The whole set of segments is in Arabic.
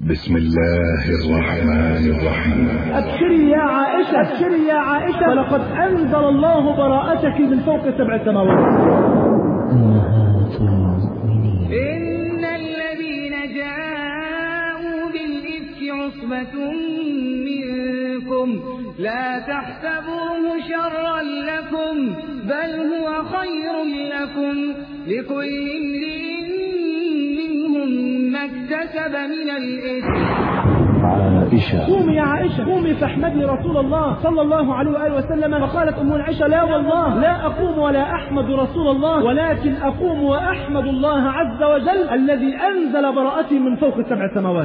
بسم الله الرحمن الرحيم. أبشري يا عائشة، أبشري يا عائشة، فلقد أنزل الله براءتك من فوق 7 سماوات. أمهات المؤمنين. إن الذين جاءوا بالإفك عصبة منكم لا تحسبوه شرا لكم بل هو خير لكم لكل امرئ منهم ما اكتسب من الإثم. عائشة. قومي يا عائشة، قومي فاحمدي رسول الله صلى الله عليه وآله وسلم. فقالت أم عائشة: لا والله لا أقوم ولا أحمد رسول الله، ولكن أقوم وأحمد الله عز وجل الذي أنزل براءتي من فوق 7 سماوات.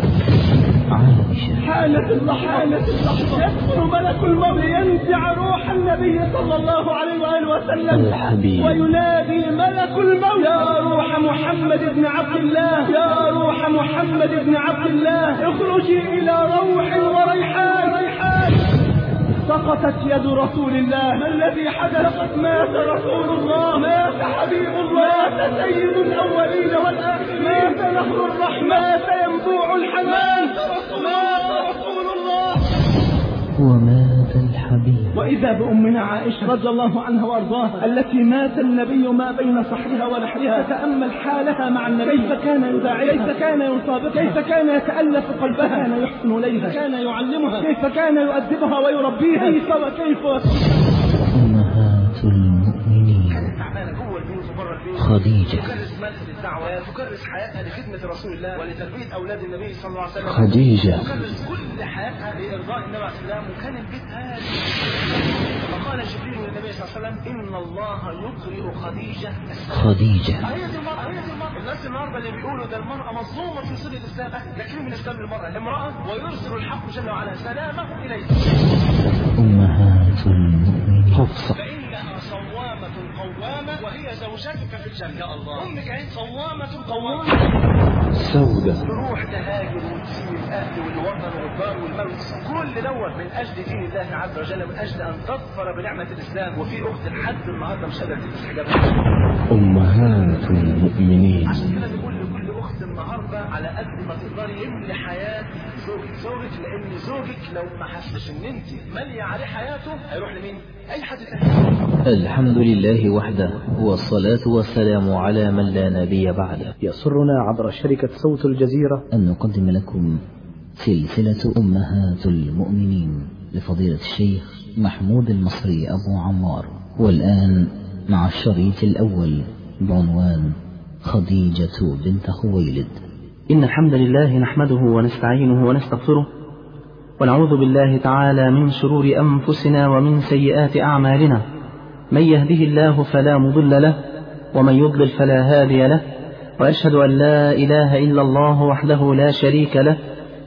حالة اللحظة يدخل ملك الموت ينزع روح النبي صلى الله عليه وآله وسلم الحبيب، وينادي ملك الموت: يا روح محمد بن عبد الله، يا روح محمد بن عبد الله، اخرجي إلى روح وريحان. سقطت يد رسول الله. ما الذي حدث؟ قد مات رسول الله، مات حبيب الله، مات سيد الأولين والآخرين، مات نهر الرحمة، مات ينبوع الحنان، مات رسول الله ومات الحبيب. وإذا بأمنا عائشة رضي الله عنها وأرضاها التي مات النبي ما بين صحرها ولحرها. تأمل حالها مع النبي، كيف كان يداعيها، كيف كان يصابها، كيف كان يتألف قلبها، كان يحسن إليها، كان يعلمها، كيف كان يؤدبها ويربيها، كيف أمهات المؤمنين. خديجة. تكرس مجلس الدعوة، تكرس حياتها لخدمة رسول الله ولتربية أولاد النبي صلى الله عليه وسلم. خديجة تكرس كل حياتها لإرضاء النبي عليه السلام، وكان البيت هادي. فقال جبريل للنبي صلى الله عليه وسلم: إن الله يقرئ خديجة. خديجة. هي دي المرأة. الناس النهارده اللي بيقولوا ده المرأة مظلومة في صلة الإسلام، لكن من إسلام المرأة امرأة ويرسل الحق جل وعلا سلامه إليها. أمهات المؤمنين. حفصة. فإنها صوامة قوامة وهي زوجتك في الجنة. يا الله، أمك عين صوامة قوامة. سودة. تروح تهاجر وتسيب الأهل والوطن والدار والموت كل دوت من أجل دين الله عز وجل، من أجل أن تظفر بنعمة الإسلام. وفي أخت لحد النهارده مش قادرة تلبس حجابها. أمهات المؤمنين. عشان كده بنقول لكل أخت النهارده على قد ما تقدري املي حياة زوجك، لأن زوجك لو ما حسش إن أنت مالية عليه حياته هيروح لمين؟ أي حد تاني. الحمد لله وحده، والصلاة والسلام على من لا نبي بعده. يسرنا عبر شركة صوت الجزيرة أن نقدم لكم سلسلة أمهات المؤمنين لفضيلة الشيخ محمود المصري أبو عمار، والآن مع الشريط الأول بعنوان خديجة بنت خويلد. إن الحمد لله نحمده ونستعينه ونستغفره، ونعوذ بالله تعالى من شرور أنفسنا ومن سيئات أعمالنا. من يهده الله فلا مضل له، ومن يضلل فلا هادي له، وأشهد أن لا إله إلا الله وحده لا شريك له.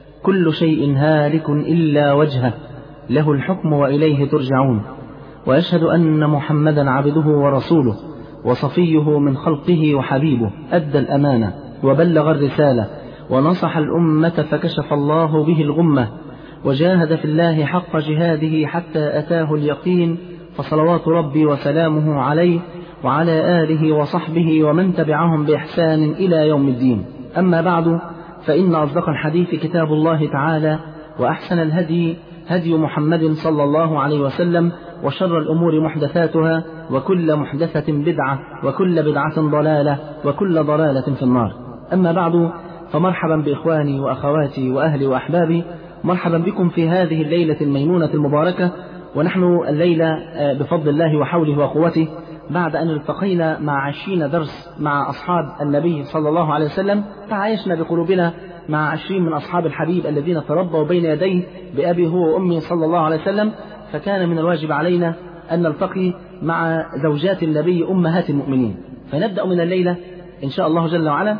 كل شيء هالك إلا وجهه، له الحكم وإليه ترجعون. وأشهد أن محمدا عبده ورسوله وصفيه من خلقه وحبيبه، أدى الأمانة وبلغ الرسالة ونصح الأمة فكشف الله به الغمة، وجاهد في الله حق جهاده حتى أتاه اليقين. فصلوات ربي وسلامه عليه وعلى آله وصحبه ومن تبعهم بإحسان إلى يوم الدين. أما بعد، فإن أصدق الحديث كتاب الله تعالى، وأحسن الهدي هدي محمد صلى الله عليه وسلم، وشر الأمور محدثاتها، وكل محدثة بدعة، وكل بدعة ضلالة، وكل ضلالة في النار. أما بعد، فمرحبا بإخواني وأخواتي وأهلي وأحبابي، مرحبا بكم في هذه الليلة الميمونة المباركة. ونحن الليلة بفضل الله وحوله وقوته بعد أن التقينا مع 20 درس مع أصحاب النبي صلى الله عليه وسلم، تعايشنا بقلوبنا مع 20 من أصحاب الحبيب الذين تربوا بين يديه بأبي هو وأمي صلى الله عليه وسلم. فكان من الواجب علينا أن نلتقي مع زوجات النبي أمهات المؤمنين. فنبدأ من الليلة إن شاء الله جل وعلا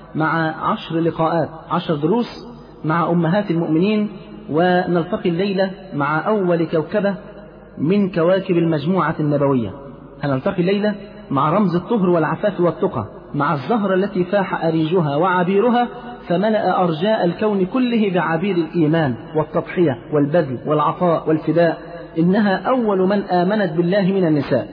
مع 10 لقاءات، 10 دروس مع أمهات المؤمنين. ونلتقي الليلة مع أول كوكبة من كواكب المجموعة النبوية. هنلتقي الليلة مع رمز الطهر والعفاف والتقى، مع الزهرة التي فاح أريجها وعبيرها فملأ أرجاء الكون كله بعبير الإيمان والتضحية والبذل والعطاء والفداء. إنها أول من آمنت بالله من النساء،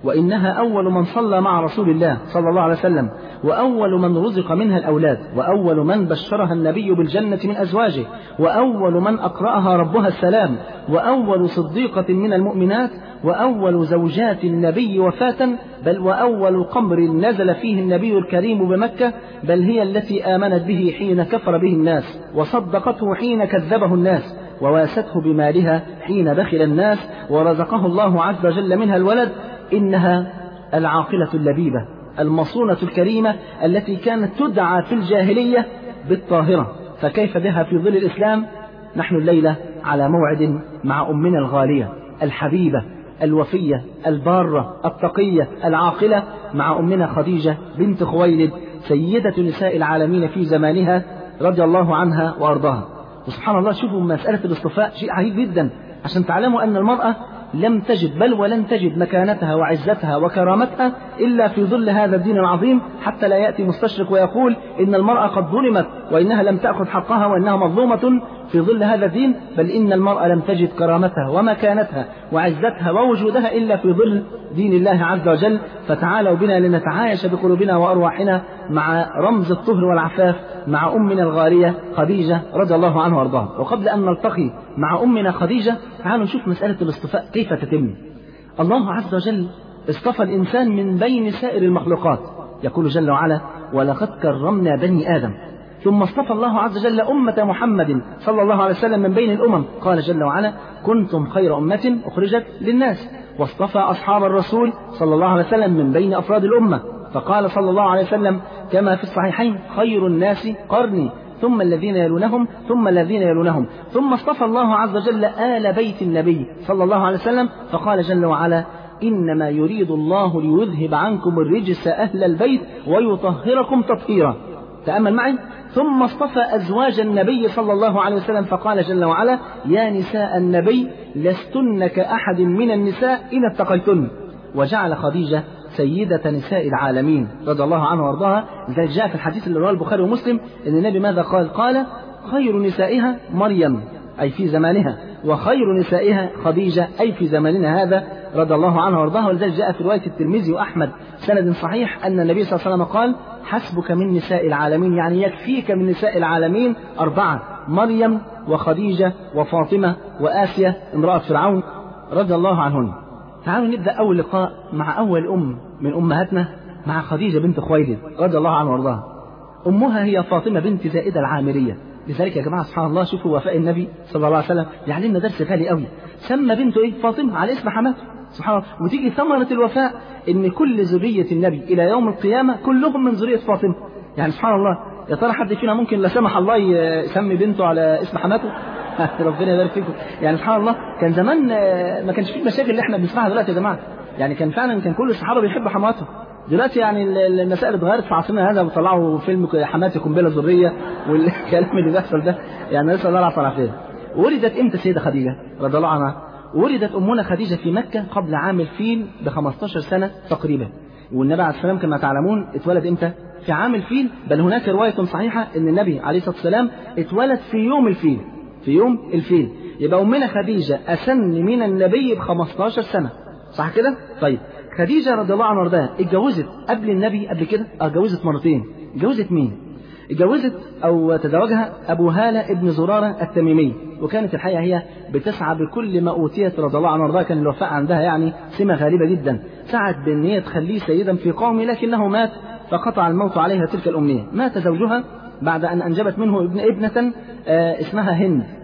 وإنها أول من صلى مع رسول الله صلى الله عليه وسلم، وأول من رزق منها الأولاد، وأول من بشرها النبي بالجنة من أزواجه، وأول من أقرأها ربها السلام، وأول صديقة من المؤمنات، وأول زوجات النبي وفاة، بل وأول قمر نزل فيه النبي الكريم بمكة، بل هي التي آمنت به حين كفر به الناس، وصدقته حين كذبه الناس، وواسته بمالها حين بخل الناس، ورزقه الله عز وجل منها الولد. إنها العاقلة اللبيبة المصونة الكريمة التي كانت تدعى في الجاهلية بالطاهرة، فكيف بها في ظل الإسلام؟ نحن الليلة على موعد مع أمنا الغالية الحبيبة الوفية البارة التقية العاقلة، مع أمنا خديجة بنت خويلد سيدة نساء العالمين في زمانها رضي الله عنها وأرضاها. وسبحان الله، شوفوا مسألة الاصطفاء شيء عجيب جدا، عشان تعلموا أن المرأة لم تجد بل ولن تجد مكانتها وعزتها وكرامتها إلا في ظل هذا الدين العظيم، حتى لا يأتي مستشرق ويقول إن المرأة قد ظلمت وإنها لم تأخذ حقها وإنها مظلومة في ظل هذا الدين، بل إن المرأة لم تجد كرامتها ومكانتها وعزتها ووجودها إلا في ظل دين الله عز وجل. فتعالوا بنا لنتعايش بقلوبنا وأرواحنا مع رمز الطهر والعفاف، مع أمنا الغالية خديجة رضي الله عنها وارضاها. وقبل أن نلتقي مع أمنا خديجة، تعالوا نشوف مسألة الاصطفاء كيف تتم. الله عز وجل اصطفى الإنسان من بين سائر المخلوقات، يقول جل وعلا: ولقد كرمنا بني آدم. ثم اصطفى الله عز وجل أمة محمد صلى الله عليه وسلم من بين الأمم، قال جل وعلا: كنتم خير أمة أخرجت للناس. واصطفى أصحاب الرسول صلى الله عليه وسلم من بين أفراد الأمة، فقال صلى الله عليه وسلم كما في الصحيحين: خير الناس قرني ثم الذين يلونهم ثم الذين يلونهم. ثم اصطفى الله عز وجل آل بيت النبي صلى الله عليه وسلم، فقال جل وعلا: إنما يريد الله ليذهب عنكم الرجس أهل البيت ويطهركم تطهيرا. تأمل معي. ثم اصطفى أزواج النبي صلى الله عليه وسلم، فقال جل وعلا: يا نساء النبي لستن كأحد من النساء إن اتقيتن. وجعل خديجة سيدة نساء العالمين رضي الله عنها وارضاها. لذلك جاء في الحديث اللي رواه البخاري ومسلم ان النبي ماذا قال؟ قال: خير نسائها مريم أي في زمانها، وخير نسائها خديجة أي في زماننا هذا رضي الله عنها وارضاها. ولذلك جاء في رواية الترمذي وأحمد سند صحيح أن النبي صلى الله عليه وسلم قال: حسبك من نساء العالمين، يعني يكفيك من نساء العالمين 4: مريم وخديجة وفاطمة وآسيا امرأة فرعون رضي الله عنهن. تعالوا نبدأ أول لقاء مع أول أم من أمهاتنا، مع خديجة بنت خويلد رضي الله عنها وارضاها. أمها هي فاطمة بنت زائدة العامرية. لذلك يا جماعة سبحان الله، شوفوا وفاء النبي صلى الله عليه وسلم يعلمنا درس غالي قوي. سمى بنته إيه؟ فاطمة، على اسم حماته. سبحان الله. وتيجي ثمرة الوفاء إن كل ذرية النبي إلى يوم القيامة كلهم من ذرية فاطمة. يعني سبحان الله، يا ترى حد فينا ممكن لا سمح الله يسمي بنته على اسم حماته؟ ربنا يبارك فيكم. يعني سبحان الله، كان زمان ما كانش فيه المشاكل اللي احنا بنسمعها دلوقتي يا جماعة. يعني كان فعلا كل الصحابة بيحبوا حماته. دلوقتي يعني المسائل اتغيرت في عصرنا هذا، وطلعوا فيلم حماتي قنبله ذريه والكلام اللي بيحصل ده، يعني نسال الله العافيه. ولدت امتى السيده خديجه رضي الله عنها؟ ولدت امنا خديجه في مكه قبل عام الفيل ب15 سنه تقريبا. والنبي عليه السلام كما تعلمون اتولد امتى؟ في عام الفيل. بل هناك روايه صحيحه ان النبي عليه الصلاه والسلام اتولد في يوم الفيل، في يوم الفيل. يبقى امنا خديجه اسن من النبي ب15 سنه، صح كده؟ طيب، خديجة رضي الله عنها وارضاها اتجوزت قبل النبي قبل كده؟ اتجوزت مرتين. اتجوزت مين؟ اتجوزت أو تزوجها أبو هالة ابن زرارة التميمي. وكانت الحقيقة هي بتسعى بكل ما أوتيت رضي الله عنها وارضاها. كان الوفاء عندها يعني سمة غريبة جدا. سعت بأن هي تخليه سيدا في قومه، لكنه مات فقطع الموت عليها تلك الأمنية. مات زوجها بعد أن أنجبت منه ابنة اسمها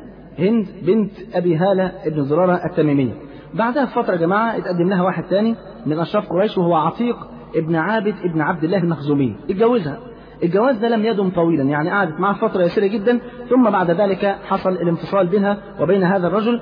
هند بنت أبي هالة ابن زرارة التميمي. بعدها بفترة يا جماعة اتقدم لها واحد تاني من أشراف قريش، وهو عتيق ابن عابد ابن عبد الله المخزومي. اتجوزها. الجواز ده لم يدم طويلا، يعني قعدت معه فترة يسيرة جدا، ثم بعد ذلك حصل الانفصال بينها وبين هذا الرجل،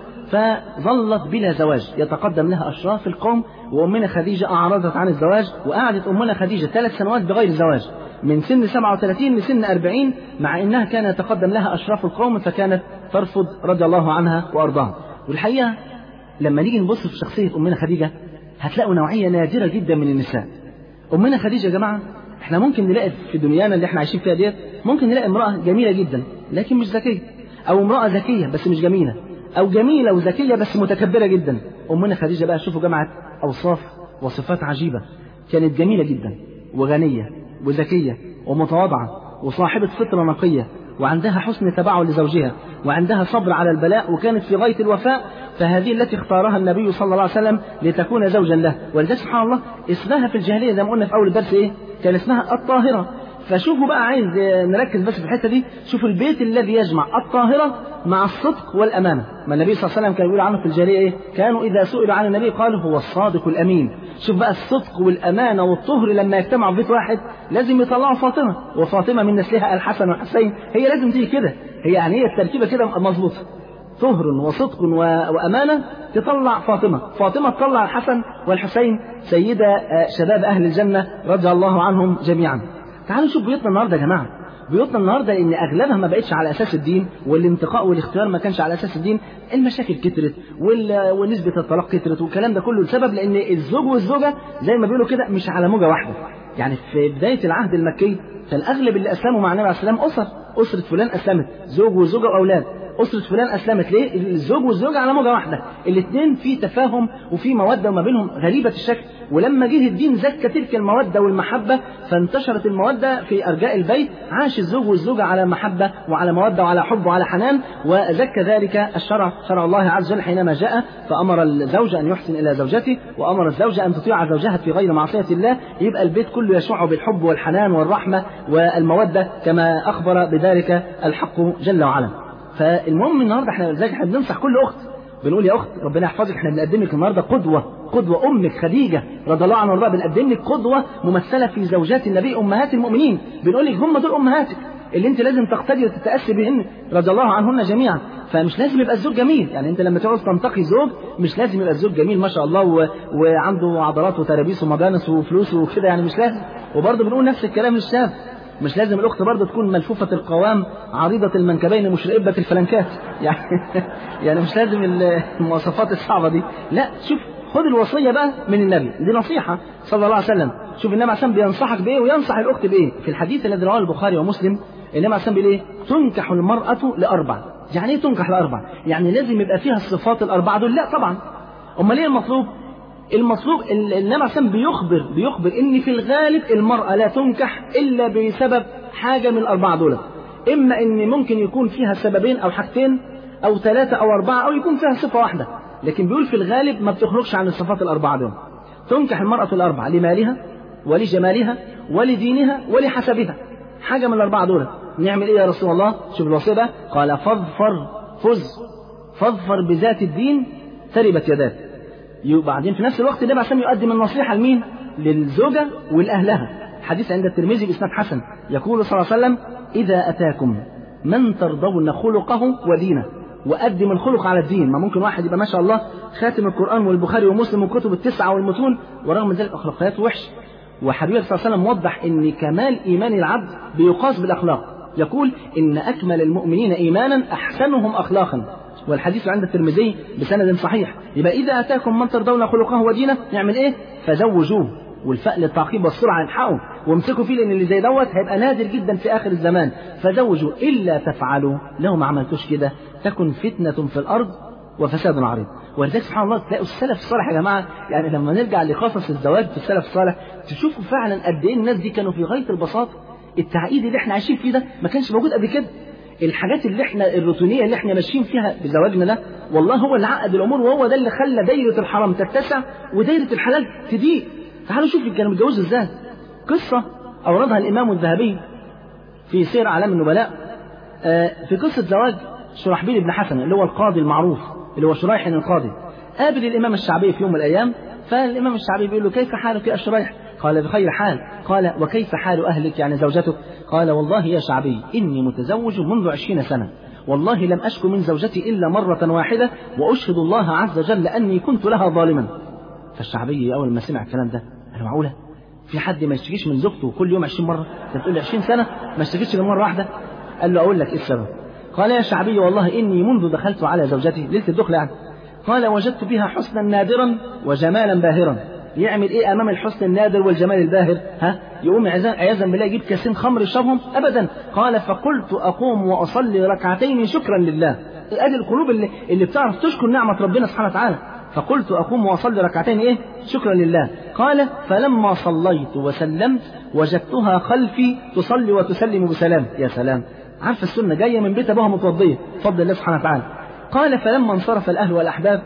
فظلت بلا زواج. يتقدم لها أشراف القوم، وأمنا خديجة أعرضت عن الزواج، وقعدت أمنا خديجة 3 سنوات بغير زواج، من سن 37 لسن 40، مع أنها كان يتقدم لها أشراف القوم، فكانت ترفض رضي الله عنها وأرضاها. والحقيقة لما نيجي نبص في شخصية أمنا خديجة هتلاقوا نوعية نادرة جدا من النساء. أمنا خديجة يا جماعة، احنا ممكن نلاقي في دنيانا اللي احنا عايشين فيها ديت، ممكن نلاقي امرأة جميلة جدا لكن مش ذكية، أو امرأة ذكية بس مش جميلة، أو جميلة وذكية بس متكبرة جدا. أمنا خديجة بقى شوفوا جمعت أوصاف وصفات عجيبة، كانت جميلة جدا وغنية وذكية ومتواضعة وصاحبة فطرة نقية، وعندها حسن تبع لزوجها، وعندها صبر على البلاء، وكانت في غاية الوفاء. فهذه التي اختارها النبي صلى الله عليه وسلم لتكون زوجا له. ولذلك سبحان الله اسمها في الجاهلية زي ما قلنا في أول الدرس إيه؟ كان اسمها الطاهرة. فشوفوا بقى، عايز نركز بس في الحتة دي، شوفوا البيت الذي يجمع الطاهرة مع الصدق والأمانة. ما النبي صلى الله عليه وسلم كان يقول عنه في الجاهلية إيه؟ كانوا إذا سئلوا عن النبي قالوا هو الصادق الأمين. شوف بقى الصدق والأمانة والطهر لما يجتمعوا في بيت واحد لازم يطلعوا فاطمة، وفاطمة من نسلها الحسن والحسين، هي لازم تيجي كده، هي يعني هي التركيبة كده مظبوطة، طهر وصدق وأمانة تطلع فاطمة، فاطمة تطلع الحسن والحسين سيدة شباب أهل الجنة رضي الله عنهم جميعا. تعالوا نشوف بيوتنا النهارده يا جماعه، بيوتنا النهارده ان اغلبها ما بقتش على اساس الدين، والانتقاء والاختيار ما كانش على اساس الدين، المشاكل كترت ونسبه الطلاق كترت، والكلام ده كله السبب لان الزوج والزوجه زي ما بيقولوا كده مش على موجه واحده. يعني في بدايه العهد المكي كان اغلب اللي اسلموا مع النبي عليه السلام اسره فلان اسلمت، زوج وزوجه واولاد، أسرة فلان أسلمت. ليه؟ الزوج والزوجة على موجة واحدة، الاثنين في تفاهم وفي مودة وما بينهم غريبة الشكل. ولما جه الدين زكى تلك المودة والمحبة، فانتشرت المودة في أرجاء البيت، عاش الزوج والزوجة على محبة وعلى مودة وعلى حب وعلى حنان، وزكى ذلك الشرع، شرع الله عز وجل حينما جاء فأمر الزوج أن يحسن إلى زوجته، وأمر الزوجة أن تطيع زوجها في غير معصية الله. يبقى البيت كله يشع بالحب والحنان والرحمة والمودة كما أخبر بذلك الحق جل وعلا. فالمهم النهارده احنا بننصح كل اخت، بنقول يا اخت ربنا يحفظك، احنا بنقدم لك النهارده قدوه امك خديجه رضي الله عنها وارضاها، بنقدم لك قدوه ممثله في زوجات النبي امهات المؤمنين، بنقول لك هم دول امهاتك اللي انت لازم تقتدي وتتاسي بهن رضي الله عنهن جميعا. فمش لازم يبقى الزوج جميل، يعني انت لما تعوز تنتقي زوج مش لازم يبقى الزوج جميل ما شاء الله وعنده عضلات وترابيس ومجانس وفلوس وكده، يعني مش لازم. وبرضه بنقول نفس الكلام للشاب، مش لازم الأخت برضه تكون ملفوفة القوام عريضة المنكبين مشرئبة الفلنكات، يعني مش لازم المواصفات الصعبة دي. لا، شوف خد الوصية بقى من النبي، دي نصيحة صلى الله عليه وسلم. شوف النبي عليه السلام بينصحك بإيه وينصح الأخت بإيه. في الحديث الذي رواه البخاري ومسلم النبي عليه السلام بيقول إيه؟ تنكح المرأة لأربع. يعني إيه تنكح لأربع؟ يعني لازم يبقى فيها الصفات الأربعة دول؟ لا طبعا. أمال إيه المطلوب النبي عليه السلام بيخبر ان في الغالب المرأة لا تنكح الا بسبب حاجة من الاربعة دول، اما ان ممكن يكون فيها سببين او حاجتين او ثلاثة او اربعة، او يكون فيها صفة واحدة، لكن بيقول في الغالب ما بتخرجش عن الصفات الاربعة دول. تنكح المرأة الاربعة لمالها ولجمالها ولدينها ولحسبها، حاجة من الاربعة دول. نعمل ايه يا رسول الله؟ شوف الوصية بقى، قال فاظفر بذات الدين تربت يداك. وبعدين في نفس الوقت النبي عشان يقدم النصيحة لمين؟ للزوجة ولأهلها. حديث عند الترمذي بإسناد حسن، يقول صلى الله عليه وسلم: إذا أتاكم من ترضون خلقه ودينه. وقدم الخلق على الدين. ما ممكن واحد يبقى ما شاء الله خاتم القرآن والبخاري ومسلم والكتب التسعة والمتون، ورغم ذلك أخلاقياته وحش. وحبيبي صلى الله عليه وسلم وضح إن كمال إيمان العبد بيقاس بالأخلاق، يقول: إن أكمل المؤمنين إيمانا أحسنهم أخلاقا. والحديث عند الترمذي بسند صحيح. يبقى إذا أتاكم من ترضون خلقه ودينه نعمل إيه؟ فزوجوه. والفاء للتعقيب والسرعة الحقوا وامسكوا فيه، لأن اللي زي دوت هيبقى نادر جدا في آخر الزمان. فزوجوا إلا تفعلوا لو ما عملتوش كده تكن فتنة في الأرض وفساد عريض. ولذلك سبحان الله تلاقوا السلف الصالح يا جماعة، يعني لما نرجع لقصص الزواج في السلف الصالح تشوفوا فعلا قد إيه الناس دي كانوا في غاية البساطة. التعقيد اللي احنا عايشين فيه ده ما كانش موجود قبل كده. الحاجات اللي احنا الروتينيه اللي احنا ماشيين فيها بزواجنا ده والله هو اللي عقد الامور، وهو ده اللي خلى دايره الحرام تتسع ودايره الحلال تضيق. تعالوا شوف كانوا متجوزوا ازاي. قصه اوردها الامام الذهبي في سير اعلام النبلاء في قصه زواج شرحبيل بن حسن اللي هو القاضي المعروف اللي هو شريح القاضي. قابل الامام الشعبي في يوم من الايام، فالامام الشعبي بيقول له: كيف حالك يا شريح؟ قال: بخير حال. قال: وكيف حال أهلك يعني زوجتك؟ قال: والله يا شعبي إني متزوج منذ 20 سنة، والله لم أشكو من زوجتي إلا مرة واحدة، وأشهد الله عز وجل أني كنت لها ظالما. فالشعبي أول ما سمع الكلام ده قال: معقولة؟ في حد ما يشتكيش من زوجته كل يوم 20 مرة؟ أنت بتقول لي 20 سنة ما اشتكيتش غير مرة واحدة؟ قال له: أقول لك إيه السبب. قال: يا شعبي والله إني منذ دخلت على زوجتي ليلة الدخل يعني، قال: وجدت بها حسنا نادرا وجمالا باهرا. يعمل ايه امام الحسن النادر والجمال الباهر؟ يقوم عياذا بالله يجيب كاسين خمر يشربهم؟ ابدا. قال: فقلت اقوم واصلي ركعتين شكرا لله. ادي القلوب اللي بتعرف تشكر نعمه ربنا سبحانه وتعالى. فقلت أقوم وأصلي ركعتين شكرا لله. قال فلما صليت وسلمت وجدتها خلفي تصلي وتسلم بسلام. يا سلام، عارف السنة جاية من بيت أبوها متوضية بفضل الله سبحانه وتعالى. قال فلما انصرف الأهل والأحباب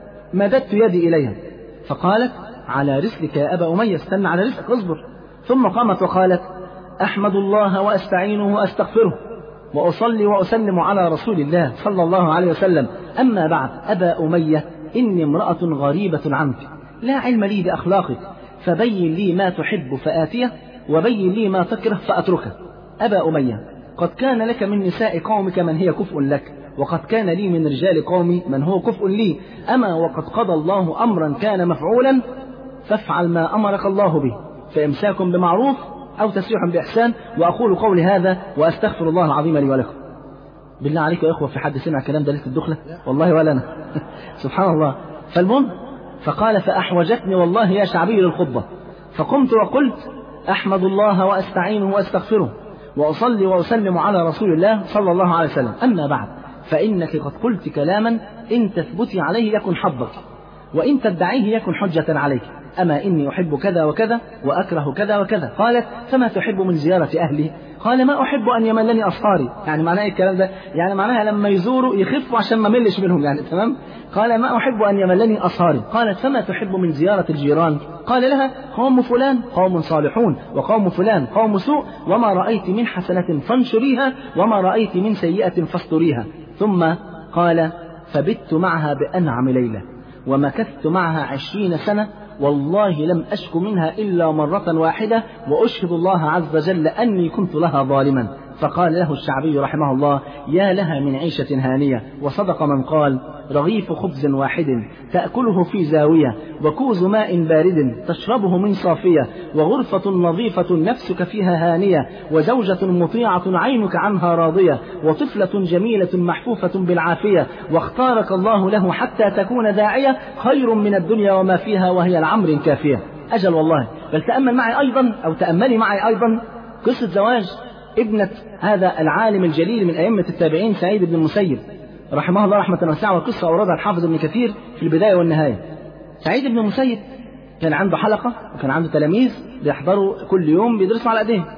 مددت يدي إليها فقالت على رسلك يا أبا أمية، استنى على رسلك اصبر. ثم قامت وقالت أحمد الله وأستعينه وأستغفره وأصلي وأسلم على رسول الله صلى الله عليه وسلم. أما بعد أبا أمية إني امرأة غريبة عنك لا علم لي بأخلاقك، فبين لي ما تحب فآتيه وبين لي ما تكره فأتركه. أبا أمية قد كان لك من نساء قومك من هي كفء لك، وقد كان لي من رجال قومي من هو كفء لي، أما وقد قضى الله أمرا كان مفعولا فافعل ما أمرك الله به، فإمساك بمعروف أو تسريح بإحسان. وأقول قولي هذا وأستغفر الله العظيم لي ولكم. بالله عليكم يا إخوة، في حد سمع الكلام ده ليلة الدخلة؟ والله ولا أنا. سبحان الله. فالمهم فقال فأحوجتني والله يا شعبي للخطبة، فقمت وقلت أحمد الله وأستعينه وأستغفره وأصلي وأسلم على رسول الله صلى الله عليه وسلم. أما بعد فإنك قد قلت كلاما إن تثبتي عليه يكن حظك، وإن تدعيه يكن حجة عليك. أما إني أحب كذا وكذا وأكره كذا وكذا. قالت فما تحب من زيارة أهلي؟ قال ما أحب أن يملني أصهاري. يعني معناه الكلام ده يعني معناها لما يزوروا يخفوا عشان ما ملش منهم يعني. تمام. قال ما أحب أن يملني أصهاري. قالت فما تحب من زيارة الجيران؟ قال لها قوم فلان قوم صالحون وقوم فلان قوم سوء، وما رأيت من حسنة فانشريها وما رأيت من سيئة فاستريها. ثم قال فبت معها بأنعم ليلة ومكثت معها 20 سنة والله لم أشك منها إلا مرة واحدة، وأشهد الله عز وجل أني كنت لها ظالما. فقال له الشعبي رحمه الله يا لها من عيشة هانية. وصدق من قال رغيف خبز واحد تأكله في زاوية، وكوز ماء بارد تشربه من صافية، وغرفة نظيفة نفسك فيها هانية، وزوجة مطيعة عينك عنها راضية، وطفلة جميلة محفوفة بالعافية، واختارك الله له حتى تكون داعية خير من الدنيا وما فيها وهي العمر كافية. أجل والله. بل تأمل معي أيضا أو تأملي معي أيضا قصة زواج ابنة هذا العالم الجليل من أئمة التابعين سعيد بن المسيب رحمه الله رحمة واسعة، وقصة أوردها الحافظ ابن كثير في البداية والنهاية. سعيد بن المسيب كان عنده حلقة وكان عنده تلاميذ بيحضروا كل يوم بيدرسوا على أيديهم.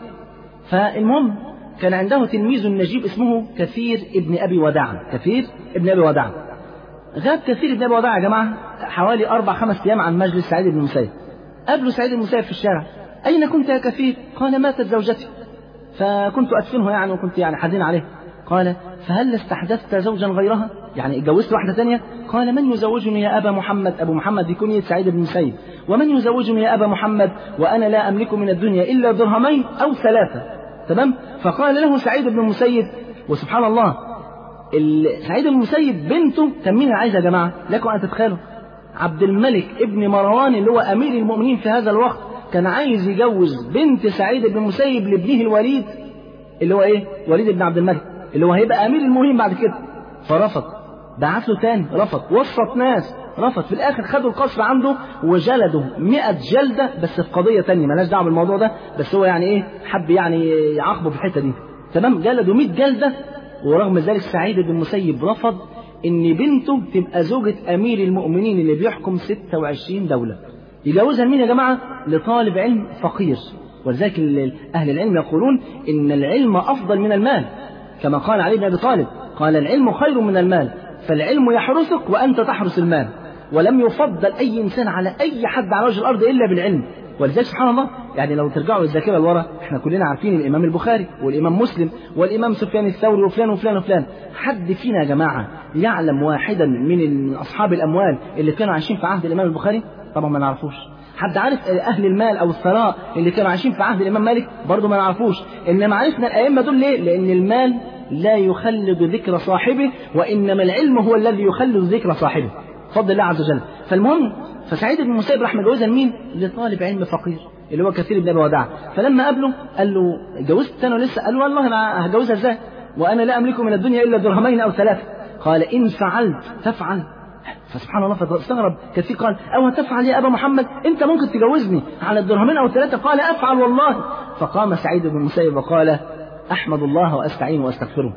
فالمهم كان عنده تلميذ نجيب اسمه كثير ابن أبي وداع. كثير ابن أبي وداع غاب كثير ابن أبي وداع يا جماعة حوالي 4-5 أيام عن مجلس سعيد بن المسيب. قابله سعيد بن المسيب في الشارع أين كنت يا كثير؟ قال ماتت زوجتي فكنت أدفنها يعني وكنت يعني حزين عليه. قال فهل استحدثت زوجا غيرها؟ يعني اتجوزت واحدة ثانية؟ قال من يزوجني يا أبا محمد؟ أبو محمد دي كنية سعيد بن المسيب. ومن يزوجني يا أبا محمد وأنا لا أملك من الدنيا إلا درهمين أو 3. تمام. فقال له سعيد بن المسيب وسبحان الله سعيد بن المسيب بنته كان مين عايزة يا جماعة؟ لكم أن تتخيلوا عبد الملك ابن مروان اللي هو أمير المؤمنين في هذا الوقت كان عايز يجوز بنت سعيد بن المسيب لابنه الوليد اللي هو وليد بن عبد الملك اللي هو هيبقى أمير المؤمنين بعد كده. فرفض. بعت له تاني رفض. وسط ناس رفض. في الآخر خدوا القصر عنده وجلدوا 100 جلدة بس في قضية تانية مالهاش دعوة بالموضوع ده، بس هو يعني حب يعني يعاقبه في الحتة دي. تمام. جلدوا 100 جلدة. ورغم ذلك سعيد بن المسيب رفض ان بنته تبقى زوجة أمير المؤمنين اللي بيحكم 26 دولة. يجوزها لمين يا جماعة؟ لطالب علم فقير. ولذلك أهل العلم يقولون إن العلم أفضل من المال، كما قال علي بن أبي طالب قال العلم خير من المال، فالعلم يحرسك وأنت تحرس المال. ولم يفضل أي إنسان على أي حد على وجه الأرض إلا بالعلم. ولذلك سبحان الله يعني لو ترجعوا الذاكرة لورا احنا كلنا عارفين الإمام البخاري والإمام مسلم والإمام سفيان الثوري وفلان وفلان وفلان. حد فينا يا جماعة يعلم واحدا من أصحاب الأموال اللي كانوا عايشين في عهد الإمام البخاري؟ طبعا ما نعرفوش. حد عارف أهل المال أو الثراء اللي كانوا عايشين في عهد الإمام مالك؟ برضه ما نعرفوش. إنما عرفنا الأئمة دول ليه؟ لأن المال لا يخلد ذكر صاحبه، وإنما العلم هو الذي يخلد ذكر صاحبه بفضل الله عز وجل. فالمهم فسعيد بن المسيب راح متجوزها لمين؟ لطالب علم فقير اللي هو كثير بن أبي وداع. فلما قابله قال له جوزت أنا لسه؟ قال له والله أنا هجوزها إزاي وأنا لا أملك من الدنيا إلا درهمين أو 3. قال إن فعلت تفعل. فسبحان الله فاستغرب كثير قال أو تفعل يا أبا محمد؟ أنت ممكن تجوزني على الدرهمين أو 3؟ قال أفعل والله. فقام سعيد بن المسيب وقال أحمد الله وأستعين وأستغفره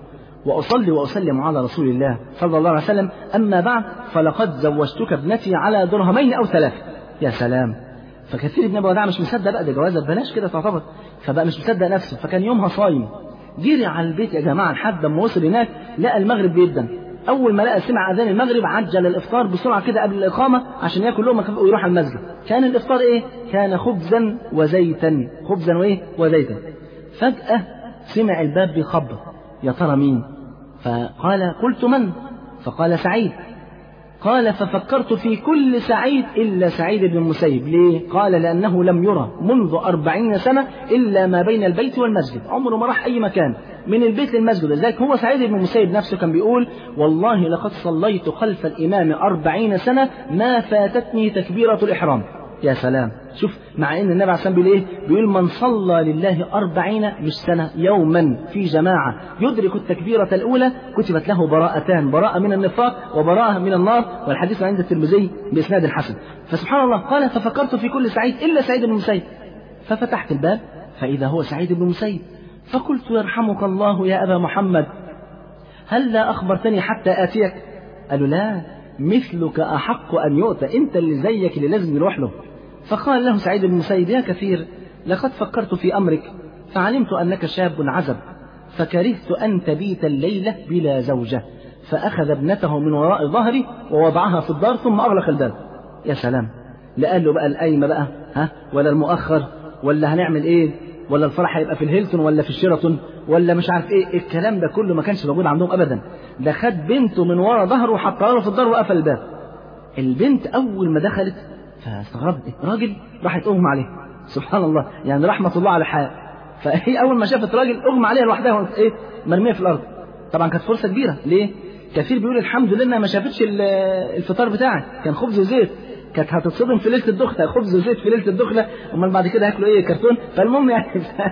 وأصلي وأسلم على رسول الله صلى الله عليه وسلم، أما بعد فلقد زوجتك ابنتي على درهمين أو 3. يا سلام. فكثير بن أبي وداع مش مصدق بقى، ده جوازة ببلاش كده تعتبر، فبقى مش مصدق نفسه، فكان يومها صايم. جري على البيت يا جماعة لحد ما وصل هناك لقى المغرب بيدن. أول ما لقى سمع أذان المغرب عجل الإفطار بسرعة كده قبل الإقامة عشان ياكل لقمة ويروح المسجد. كان الإفطار إيه؟ كان خبزا وزيتا، خبزا وإيه؟ وزيتا. فجأة سمع الباب بيخبط، يا ترى مين؟ فقال قلت من؟ فقال سعيد. قال ففكرت في كل سعيد إلا سعيد بن المسيب. ليه؟ قال لأنه لم يرى منذ 40 سنة إلا ما بين البيت والمسجد، عمره ما راح أي مكان من البيت للمسجد. لذلك هو سعيد بن المسيب نفسه كان بيقول والله لقد صليت خلف الإمام 40 سنة ما فاتتني تكبيرة الإحرام. يا سلام. شوف، مع ان النبي عليه الصلاه والسلام بيقول ايه؟ بيقول من صلى لله 40 مش سنه يوما في جماعه يدرك التكبيره الاولى كتبت له براءتان، براءه من النفاق وبراءه من النار، والحديث عند الترمذي باسناد حسن. فسبحان الله، قال ففكرت في كل سعيد الا سعيد بن المسيب. ففتحت الباب فاذا هو سعيد بن المسيب. فقلت يرحمك الله يا ابا محمد هل لا اخبرتني حتى اتيك؟ قالوا لا، مثلك احق ان يؤتى، انت اللي زيك اللي لازم نروح له. فقال له سعيد بن المسيب يا كثير لقد فكرت في أمرك فعلمت أنك شاب عزب فكرهت أن تبيت الليلة بلا زوجة، فأخذ ابنته من وراء ظهري ووضعها في الدار ثم أغلق الباب. يا سلام. لا قال له بقى القايمة بقى ولا المؤخر ولا هنعمل ايه ولا الفرح هيبقى في الهيلتون ولا في الشيراتون ولا مش عارف ايه، الكلام ده كله ما كانش موجود عندهم أبدا. ده خد بنته من وراء ظهره وحطها له في الدار وقفل الباب. البنت أول ما دخلت فاستغربت، راجل راحت اغمى عليه. سبحان الله، يعني رحمه الله على حال. فهي اول ما شافت راجل اغمى عليها لوحدها ايه مرميه في الارض. طبعا كانت فرصه كبيره. ليه؟ كثير بيقول الحمد لله انها ما شافتش الفطار بتاعي، كان خبز وزيت، كانت هتتصدم في ليله الدخله، خبز وزيت في ليله الدخله، امال بعد كده هياكلوا ايه؟ كرتون. فالمهم يعني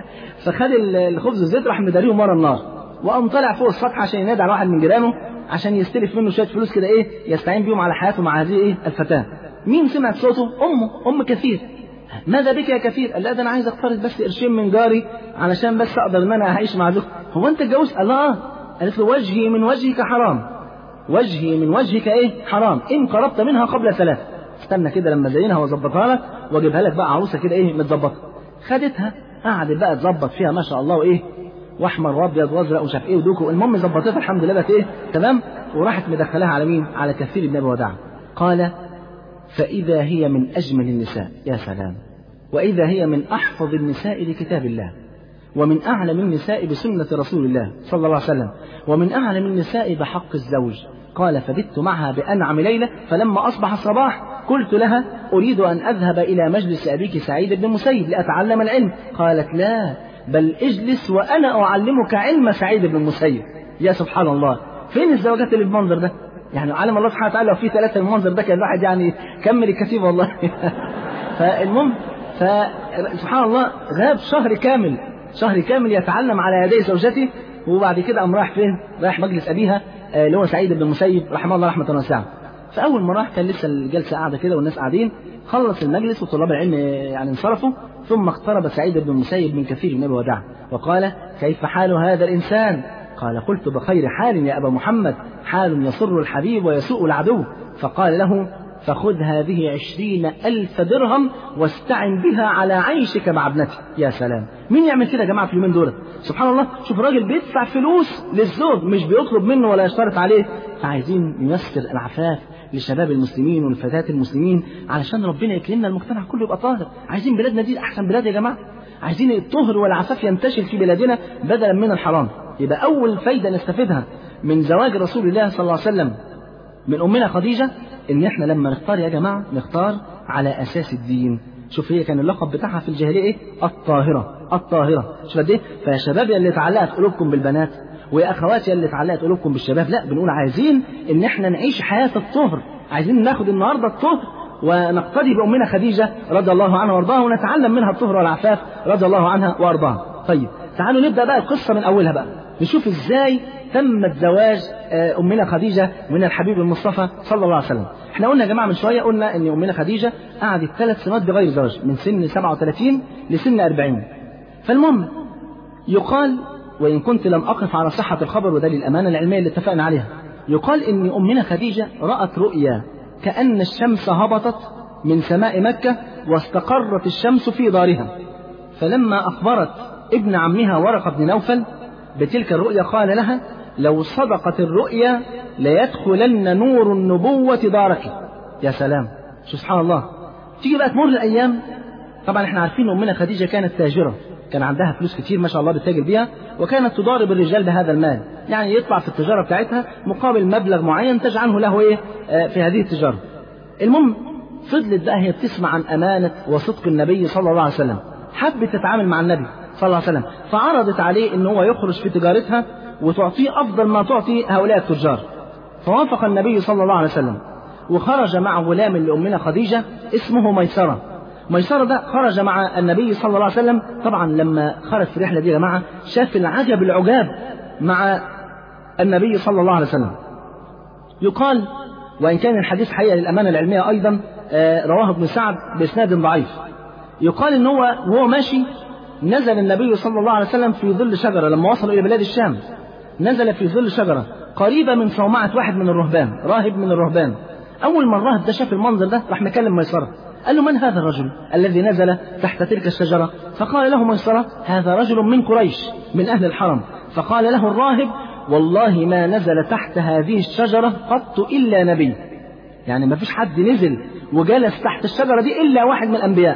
فخد الخبز والزيت راح مداريهم ورا النار، وقام طالع فوق السطح عشان ينادي على واحد من جيرانه عشان يستلف منه شويه فلوس كده ايه يستعين بيهم على حياته مع هذه ايه الفتاه. مين سمعت صوته؟ أم كثير. ماذا بك يا كثير؟ قال لا ده أنا عايز أقترض بس قرشين من جاري علشان بس أقدر إن أنا أعيش مع زوجتي. هو أنت اتجوزت؟ قال لا. قالت له وجهي من وجهك حرام، وجهي من وجهك إيه حرام إن قربت منها قبل 3. استنى كده لما زينها وظبطها لك واجيبها لك بقى عروسة كده إيه متظبطة. خدتها قعدت بقى تظبط فيها ما شاء الله وإيه واحمر وابيض وازرق ومش عارف ايه ودوكو. المهم ظبطتها الحمد لله بقت ايه تمام، وراحت مدخلها على مين؟ على كثير بن ابي وداع. قال فإذا هي من أجمل النساء. يا سلام. وإذا هي من أحفظ النساء لكتاب الله، ومن أعلم النساء بسنة رسول الله صلى الله عليه وسلم، ومن أعلم النساء بحق الزوج. قال فبت معها بأنعم ليلة، فلما أصبح الصباح قلت لها أريد أن أذهب إلى مجلس أبيك سعيد بن المسيب لأتعلم العلم. قالت لا، بل اجلس وأنا أعلمك علم سعيد بن المسيب. يا سبحان الله، فين الزوجات اللي بالمنظر ده؟ يعني علم الله سبحانه وتعالى لو في 3 المنظر ده كان الواحد يعني كمل الكتيب والله. فالمهم فسبحان الله غاب شهر كامل يتعلم على يدي زوجته، وبعد كده قام رايح فين؟ رايح مجلس أبيها اللي هو سعيد بن المسيب رحمه الله رحمة واسعة. فأول ما راح كان لسه الجلسة قاعدة كده والناس قاعدين، خلص المجلس وطلاب العلم يعني انصرفوا، ثم اقترب سعيد بن المسيب من كثير بن أبي وداع وقال كيف حال هذا الإنسان؟ قال قلت بخير حال يا أبا محمد، حال يسر الحبيب ويسوء العدو. فقال له فخذ هذه 20,000 درهم واستعن بها على عيشك مع ابنتي. يا سلام، مين يعمل كده يا جماعة في اليومين دول؟ سبحان الله، شوف راجل بيدفع فلوس للزوج مش بيطلب منه ولا يشترط عليه. فعايزين نيسر العفاف لشباب المسلمين والفتيات المسلمين علشان ربنا يكرمنا المجتمع كله يبقى طاهر. عايزين بلادنا دي أحسن بلاد يا جماعة، عايزين الطهر والعفاف ينتشر في بلادنا بدلا من الحرام. يبقى أول فايدة نستفيدها من زواج رسول الله صلى الله عليه وسلم من أمنا خديجة إن إحنا لما نختار يا جماعة نختار على أساس الدين. شوف هي كان اللقب بتاعها في الجاهلية إيه؟ الطاهرة. شوف قد إيه؟ فيا شباب اللي اتعلقت قلوبكم بالبنات، ويا أخواتي اللي اتعلقت قلوبكم بالشباب، لا بنقول عايزين إن إحنا نعيش حياة الطهر، عايزين ناخد النهاردة الطهر ونقتدي بأمنا خديجة رضي الله عنها وارضاها ونتعلم منها الطهر والعفاف رضي الله عنها وارضاها. طيب تعالوا نبدأ بقى القصة من أولها بقى، نشوف إزاي تم الزواج أمنا خديجة من الحبيب المصطفى صلى الله عليه وسلم. احنا قلنا يا جماعة من شوية قلنا إن أمنا خديجة قعدت 3 سنوات بغير زواج، من سن 37 لسن 40. فالمهم يقال وإن كنت لم أقف على صحة الخبر وده للأمانة العلمية اللي اتفقنا عليها، يقال إن أمنا خديجة رأت رؤيا كأن الشمس هبطت من سماء مكة واستقرت الشمس في دارها، فلما أخبرت ابن عمها ورقة بن نوفل بتلك الرؤيا قال لها: لو صدقت الرؤيا ليدخلن نور النبوة دارك. يا سلام، شو سبحان الله. تيجي بقى تمر الأيام، طبعا احنا عارفين أمنا خديجة كانت تاجرة، كان عندها فلوس كتير ما شاء الله بتتاجر بيها، وكانت تضارب الرجال بهذا المال، يعني يطلع في التجارة بتاعتها مقابل مبلغ معين تجعله له في هذه التجارة. المهم فضلت بقى هي بتسمع عن أمانة وصدق النبي صلى الله عليه وسلم، حبت تتعامل مع النبي صلى الله عليه وسلم، فعرضت عليه ان هو يخرج في تجارتها وتعطيه أفضل ما تعطي هؤلاء التجار. فوافق النبي صلى الله عليه وسلم وخرج مع غلام لأمنا خديجة اسمه ميسرة. ميسرة ده خرج مع النبي صلى الله عليه وسلم. طبعا لما خرج في الرحلة دي يا جماعة شاف العجب العجاب مع النبي صلى الله عليه وسلم. يقال وإن كان الحديث حقيقة للأمانة العلمية أيضا رواه ابن سعد بإسناد ضعيف، يقال إن هو وهو ماشي نزل النبي صلى الله عليه وسلم في ظل شجرة. لما وصلوا إلى بلاد الشام نزل في ظل شجرة قريبة من صومعة واحد من الرهبان، راهب من الرهبان. أول ما الراهب ده شاف المنظر ده راح مكلم ميسرة، قال له: من هذا الرجل الذي نزل تحت تلك الشجرة؟ فقال له ميسرة: هذا رجل من قريش من أهل الحرم. فقال له الراهب: والله ما نزل تحت هذه الشجرة قط إلا نبي، يعني ما فيش حد نزل وجلس تحت الشجرة دي إلا واحد من الأنبياء.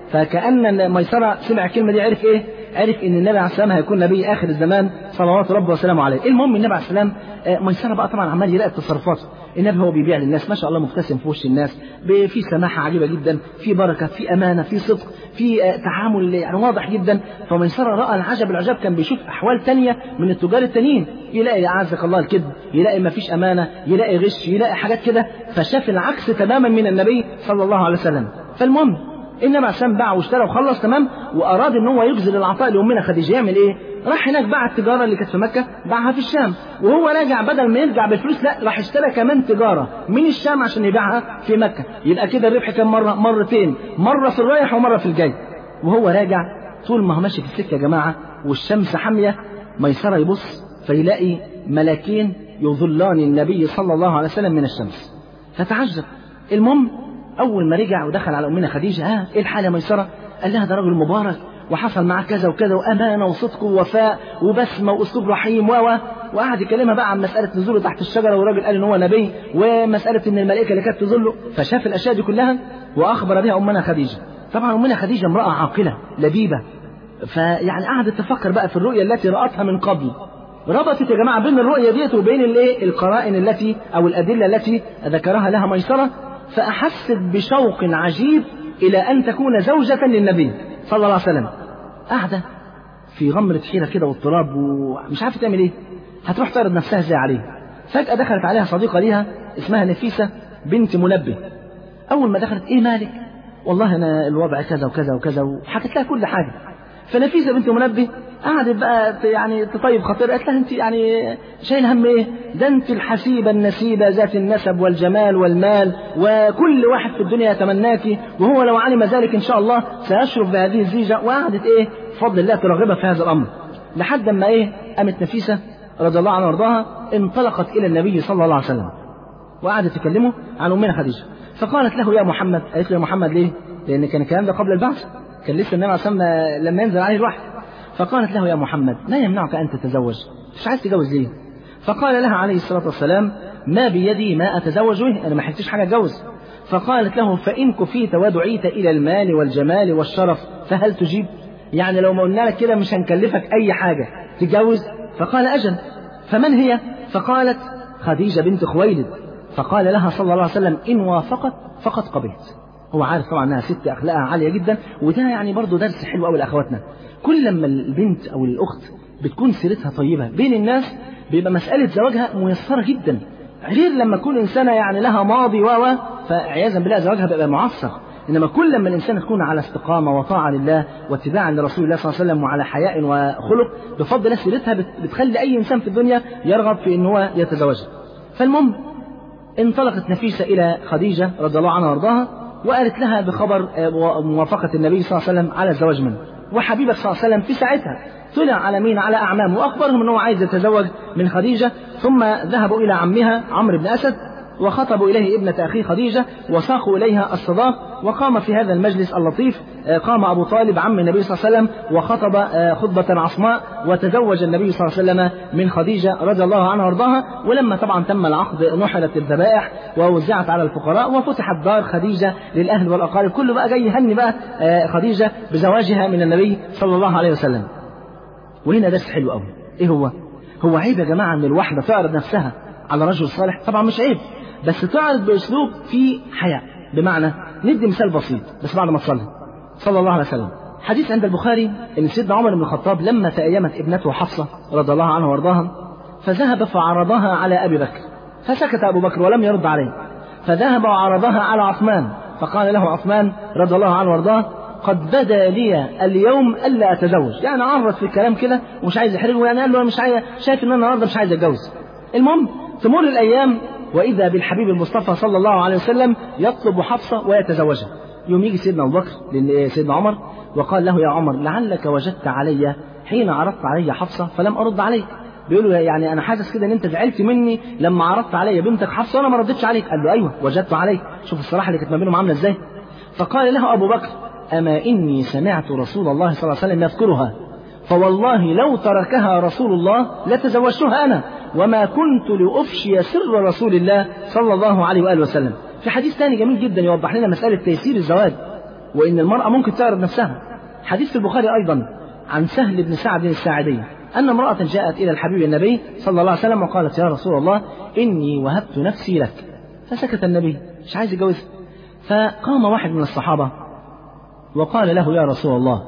فكأن ميسرة سمع الكلمة دي عرف إيه؟ عرف إن النبي عليه السلام هيكون نبي آخر الزمان صلوات ربه وسلامه عليه. المهم النبي عليه السلام ميسرة بقى طبعا عمال يراقب تصرفاته. النبي هو بيبيع للناس ما شاء الله مبتسم في وش الناس، في سماحة عجيبة جدا، في بركة، في أمانة، في صدق، في تعامل يعني واضح جدا. فميسرة رأى العجب العجاب، كان بيشوف أحوال تانية من التجار التانيين، يلاقي أعزك الله الكذب، يلاقي ما فيش أمانة، يلاقي غش، يلاقي حاجات كده. فشاف العكس تماما من النبي صلى الله عليه وسلم. فالمهم النبي عليه السلام باع واشترى وخلص تمام، وأراد إن هو يجزل العطاء لأمنا خديجة. يعمل إيه؟ راح هناك باع التجارة اللي كانت في مكة باعها في الشام، وهو راجع بدل ما يرجع بالفلوس لا راح اشترى كمان تجارة من الشام عشان يبيعها في مكة. يبقى كده الربح كان مرتين، مرة في الرايح ومرة في الجاي. وهو راجع طول ما هو ماشي في السكة يا جماعة والشمس حامية، ميسرة يبص فيلاقي ملاكين يظلان النبي صلى الله عليه وسلم من الشمس، فتعجب. المهم أول ما رجع ودخل على أمنا خديجة: إيه الحالة يا ميسرة؟ قال لها: ده رجل مبارك وحصل معاه كذا وكذا، وأمانة وصدق ووفاء وبسمة وأسلوب رحيم وقعد يكلمها بقى عن مسألة نزوله تحت الشجرة، والراجل قال إن هو نبي، ومسألة إن الملائكة اللي كانت تظله. فشاف الأشياء دي كلها وأخبر بها أمنا خديجة. طبعا أمنا خديجة امرأة عاقلة لبيبة، فيعني قعدت تفكر بقى في الرؤيا التي رأتها من قبل. ربطت يا جماعة بين الرؤيا ديت وبين القرائن التي أو الأدلة التي ذكرها لها ميسرة، فأحست بشوق عجيب إلى أن تكون زوجة للنبي صلى الله عليه وسلم. قاعدة في غمرة حيرة كده واضطراب ومش عارفة تعمل إيه، هتروح تعرض نفسها إزاي عليه. فجأة دخلت عليها صديقة ليها اسمها نفيسة بنت منبه. أول ما دخلت: إيه مالك؟ والله أنا الوضع كذا وكذا وكذا، وحكت لها كل حاجة. فنفيسة بنت منبه قعدت بقى يعني تطيب خاطرها، قالت لها: أنت يعني شايل هم إيه؟ ده أنت الحسيبة النسيبة ذات النسب والجمال والمال، وكل واحد في الدنيا يتمناكي، وهو لو علم ذلك إن شاء الله سيشرف بهذه الزيجة. وقعدت بفضل الله ترغبها في هذا الأمر، لحد ما قامت نفيسة رضي الله عنها وارضاها انطلقت إلى النبي صلى الله عليه وسلم وقعدت تكلمه عن أمنا خديجة. فقالت له: يا محمد. قالت له: يا محمد ليه؟ لأن كان الكلام ده قبل البعث، كان لسه النبي عليه الصلاة لما ينزل عليه الوحي. فقالت له: يا محمد ما يمنعك أن تتزوج؟ مش عايز تتجوز ليه؟ فقال لها عليه الصلاة والسلام: ما بيدي ما أتزوج به، أنا ما حلتش حاجة أتجوز. فقالت له: فإن كفيت ودعيت إلى المال والجمال والشرف فهل تجيب؟ يعني لو ما قلنا لك كده مش هنكلفك أي حاجة تتجوز؟ فقال: أجل. فمن هي؟ فقالت: خديجة بنت خويلد. فقال لها صلى الله عليه وسلم: إن وافقت فقد قبلت. هو عارف طبعا انها ست اخلاقها عاليه جدا، وده يعني برضه درس حلو قوي لاخواتنا. كل لما البنت او الاخت بتكون سيرتها طيبه بين الناس بيبقى مساله زواجها ميسره جدا، غير لما تكون انسانه يعني لها ماضي فعياذا بالله زواجها بيبقى معصر. انما كل لما الانسان تكون على استقامه وطاعه لله واتباعا لرسول الله صلى الله عليه وسلم وعلى حياء وخلق بفضل الله سيرتها بتخلي اي انسان في الدنيا يرغب في ان هو يتزوجها. فالمهم انطلقت نفيسه الى خديجه رضي الله عنها وارضاها وقالت لها بخبر موافقة النبي صلى الله عليه وسلم على الزواج منه. وحبيبك صلى الله عليه وسلم في ساعتها طلع على مين؟ على أعمامه، وأخبرهم أنه عايز يتزوج من خديجة. ثم ذهبوا إلى عمها عمرو بن أسد وخطبوا إليه ابنة أخيه خديجة وساقوا إليها الصداق. وقام في هذا المجلس اللطيف قام أبو طالب عم النبي صلى الله عليه وسلم وخطب خطبة عصماء، وتزوج النبي صلى الله عليه وسلم من خديجة رضي الله عنها وارضاها. ولما طبعا تم العقد نحلت الذبائح ووزعت على الفقراء وفتحت دار خديجة للأهل والأقارب، كله بقى جاي يهني بقى خديجة بزواجها من النبي صلى الله عليه وسلم. وهنا درس حلو قوي. إيه هو عيب يا جماعة إن الواحدة تعرض نفسها على رجل صالح؟ طبعا مش عيب، بس تعرض بأسلوب فيه حياء. بمعنى ندي مثال بسيط بس بعد ما تصلي صلى الله عليه وسلم. حديث عند البخاري ان سيدنا عمر بن الخطاب لما تأيمت ابنته حفصة رضي الله عنها وارضاها فذهب فعرضها على ابي بكر، فسكت ابو بكر ولم يرد عليه، فذهب وعرضها على عثمان، فقال له عثمان رضي الله عنه وارضاه: قد بدا لي اليوم الا اتزوج. يعني عرض في الكلام كده ومش عايز يحرجه، يعني قال له انا مش عايز، شايف ان انا النهارده مش عايز اتجوز. المهم تمر الايام وإذا بالحبيب المصطفى صلى الله عليه وسلم يطلب حفصة ويتزوجها. يوم يجي سيدنا أبو بكر لسيدنا عمر وقال له: يا عمر لعلك وجدت علي حين عرضت علي حفصة فلم أرد عليك. بيقول له يعني أنا حاسس كده إن أنت زعلت مني لما عرضت علي بنتك حفصة وأنا ما ردتش عليك. قال له: أيوه وجدت عليك. شوف الصراحة اللي كانت ما بينهم عاملة إزاي. فقال له أبو بكر: أما إني سمعت رسول الله صلى الله عليه وسلم يذكرها، فوالله لو تركها رسول الله لتزوجتها أنا، وما كنت لأفشي سر رسول الله صلى الله عليه وآله وسلم. في حديث ثاني جميل جدا يوضح لنا مسألة تيسير الزواج وإن المرأة ممكن تعرض نفسها. حديث في البخاري أيضا عن سهل بن سعد الساعدي أن امرأة جاءت إلى الحبيب النبي صلى الله عليه وسلم وقالت: يا رسول الله إني وهبت نفسي لك. فسكت النبي مش عايز يتجوزها. فقام واحد من الصحابة وقال له: يا رسول الله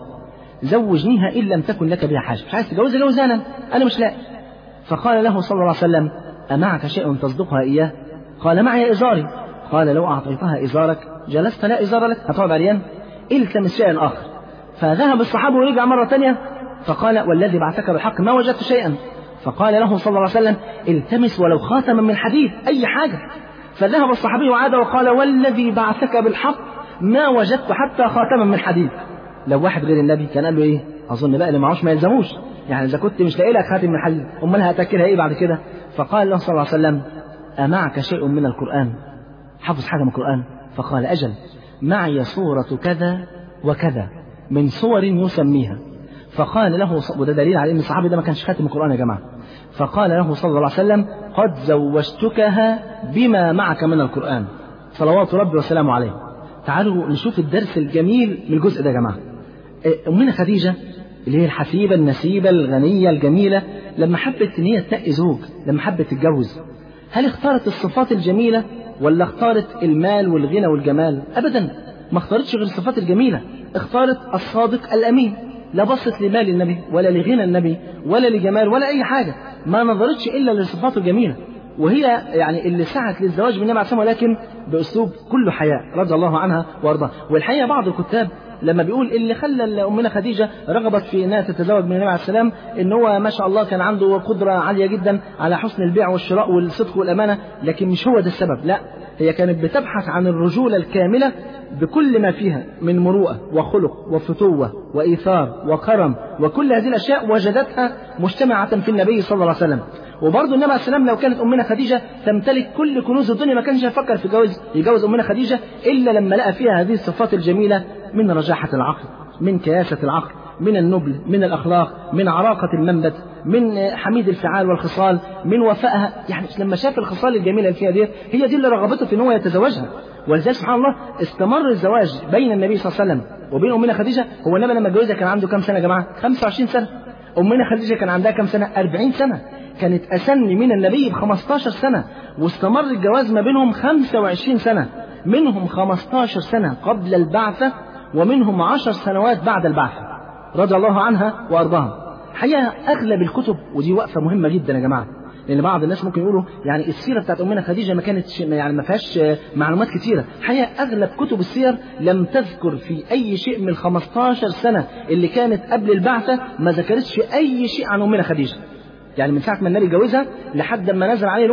زوجنيها إن لم تكن لك بها حاجة. مش عايز تتجوزها؟ جوزها أنا مش لاقي. فقال له صلى الله عليه وسلم: أمعك شيء تصدقها إياه؟ قال: معي إزاري. قال: لو أعطيتها إزارك جلست لا إزار لك، هتقعد عريان؟ التمس شيئا آخر. فذهب الصحابة ورجع مرة ثانية فقال: والذي بعثك بالحق ما وجدت شيئا. فقال له صلى الله عليه وسلم: التمس ولو خاتما من حديد، أي حاجة. فذهب الصحابي وعاد وقال: والذي بعثك بالحق ما وجدت حتى خاتما من حديد. لو واحد غير النبي كان قال له إيه؟ أظن بقى اللي معوش ما يلزموش، يعني إذا كنت مش لاقي لك خاتم من حديد أمال هتأكلها إيه بعد كده؟ فقال له صلى الله عليه وسلم: أمعك شيء من القرآن؟ حفظ حاجة من القرآن؟ فقال: أجل، معي سورة كذا وكذا من صور يسميها. فقال له، وده دليل على أن الصحابي ده ما كانش خاتم القرآن يا جماعة. فقال له صلى الله عليه وسلم: قد زوجتكها بما معك من القرآن، صلوات ربي وسلامه عليه. تعالوا نشوف الدرس الجميل من الجزء ده يا جماعة. أمنا خديجة اللي هي الحسيبة النسيبة الغنية الجميلة، لما حبت ان هي تنقي زوج، لما حبت تتجوز، هل اختارت الصفات الجميلة ولا اختارت المال والغنى والجمال؟ ابدا، ما اختارتش غير الصفات الجميلة. اختارت الصادق الامين، لا بصت لمال النبي ولا لغنى النبي ولا لجمال ولا اي حاجة، ما نظرتش الا لصفاته الجميلة. وهي يعني اللي سعت للزواج بالنبي عليه الصلاة والسلام، ولكن باسلوب كله حياء رضي الله عنها وارضاها. والحقيقة بعض الكتاب لما بيقول اللي خلى أمنا خديجة رغبت في أنها تتزوج من النبي عليه السلام إن هو ما شاء الله كان عنده قدرة عالية جدا على حسن البيع والشراء والصدق والأمانة، لكن مش هو ده السبب. لا، هي كانت بتبحث عن الرجولة الكاملة بكل ما فيها من مروءة وخلق وفتوة وإيثار وكرم، وكل هذه الأشياء وجدتها مجتمعة في النبي صلى الله عليه وسلم. وبرضه النبي عليه السلام لو كانت أمنا خديجة تمتلك كل كنوز الدنيا ما كانش يفكر في يجوز أمنا خديجة إلا لما لقى فيها هذه الصفات الجميلة من رجاحة العقل، من كياسة العقل، من النبل، من الأخلاق، من عراقة المنبت، من حميد الفعال والخصال، من وفائها. يعني لما شاف الخصال الجميلة اللي فيها دي، هي دي اللي رغبته في ان هو يتزوجها. ولذلك سبحان الله استمر الزواج بين النبي صلى الله عليه وسلم وبين أمنا خديجة. هو النبي لما اتجوزها كان عنده كام سنة يا جماعة؟ 25 سنة. أمنا خديجة كان عندها كام سنة؟ 40 سنة. كانت أسن من النبي ب15 سنة، واستمر الجواز ما بينهم 25 سنة، منهم 15 سنة قبل البعثة ومنهم 10 سنوات بعد البعثة رضي الله عنها وأرضاها. حقيقة أغلب الكتب، ودي وقفة مهمة جدا يا جماعة، لأن بعض الناس ممكن يقولوا يعني السيرة بتاعت أمنا خديجة ما كانت يعني ما فيهاش معلومات كتيرة. حقيقة أغلب كتب السير لم تذكر في أي شيء من 15 سنة اللي كانت قبل البعثة، ما ذكرتش أي شيء عن أمنا خديجة. يعني من ساعة ما النبي جوزها لحد ما نزل عليه الوحي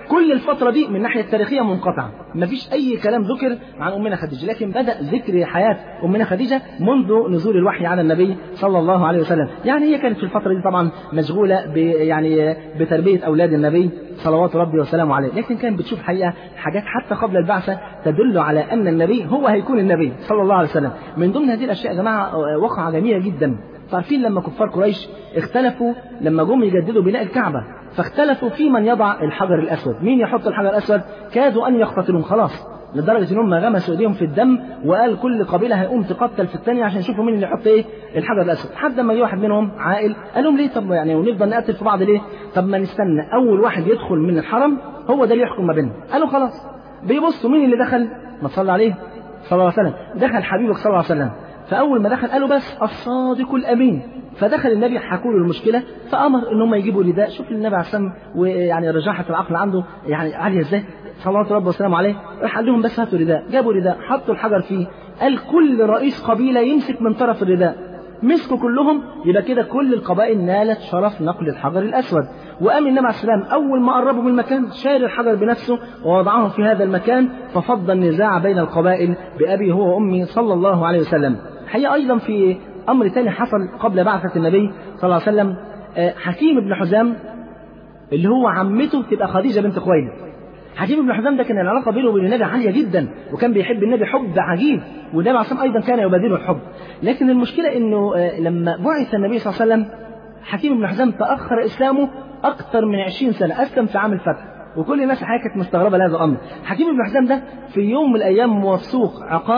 كل الفترة دي من الناحية التاريخية منقطعة، مفيش أي كلام ذكر عن أمنا خديجة، لكن بدأ ذكر حياة أمنا خديجة منذ نزول الوحي على النبي صلى الله عليه وسلم. يعني هي كانت في الفترة دي طبعا مشغولة يعني بتربية أولاد النبي صلوات ربي وسلامه عليه، لكن كانت بتشوف حقيقة حاجات حتى قبل البعثة تدل على أن النبي هو هيكون النبي صلى الله عليه وسلم. من ضمن هذه الأشياء يا جماعة وقعة جميلة جدا. عارفين لما كفار قريش اختلفوا لما جم يجددوا بناء الكعبة، فاختلفوا في من يضع الحجر الأسود، مين يحط الحجر الأسود؟ كادوا أن يقتتلون خلاص، لدرجة إنهم غمسوا إيديهم في الدم وقال كل قبيلة هيقوم تقتل في الثانية عشان يشوفوا مين اللي يحط إيه الحجر الأسود. حتى ما جه واحد منهم عاقل قال لهم ليه طب يعني ونفضل نقتل في بعض ليه؟ طب ما نستنى أول واحد يدخل من الحرم هو ده اللي يحكم ما بيننا. قالوا خلاص. بيبصوا مين اللي دخل؟ ما صلى عليه صلى الله عليه وسلم، دخل حبيبك صلى الله عليه وسلم. فأول ما دخل قالوا بس الصادق الأمين. فدخل النبي حكوا له المشكلة، فأمر إن هم يجيبوا رداء. شوف النبي عليه السلام ويعني رجاحة العقل عنده يعني عالية إزاي صلوات ربي وسلامه عليه. راح قال لهم بس هاتوا رداء، جابوا رداء حطوا الحجر فيه، قال كل رئيس قبيلة يمسك من طرف الرداء، مسكوا كلهم، يبقى كده كل القبائل نالت شرف نقل الحجر الأسود. وقام النبي عليه السلام أول ما قربوا من المكان شال الحجر بنفسه ووضعه في هذا المكان، ففض النزاع بين القبائل بأبي هو وأمي صلى الله عليه وسلم. حقيقة أيضا في أمر ثاني حصل قبل بعثة النبي صلى الله عليه وسلم، حكيم بن حزام اللي هو عمته تبقى خديجة بنت خويلد. حكيم بن حزام ده كان العلاقة بينه وبين النبي عالية جدا، وكان بيحب النبي حب عجيب، والنبي عليه الصلاة والسلام أيضا كان يبادله الحب. لكن المشكلة إنه لما بعث النبي صلى الله عليه وسلم حكيم بن حزام تأخر إسلامه أكثر من 20 سنة، أسلم في عام الفتح، وكل الناس حقيقة كانت مستغربة لهذا الأمر. حكيم بن حزام ده في يوم من الأيام وفسوق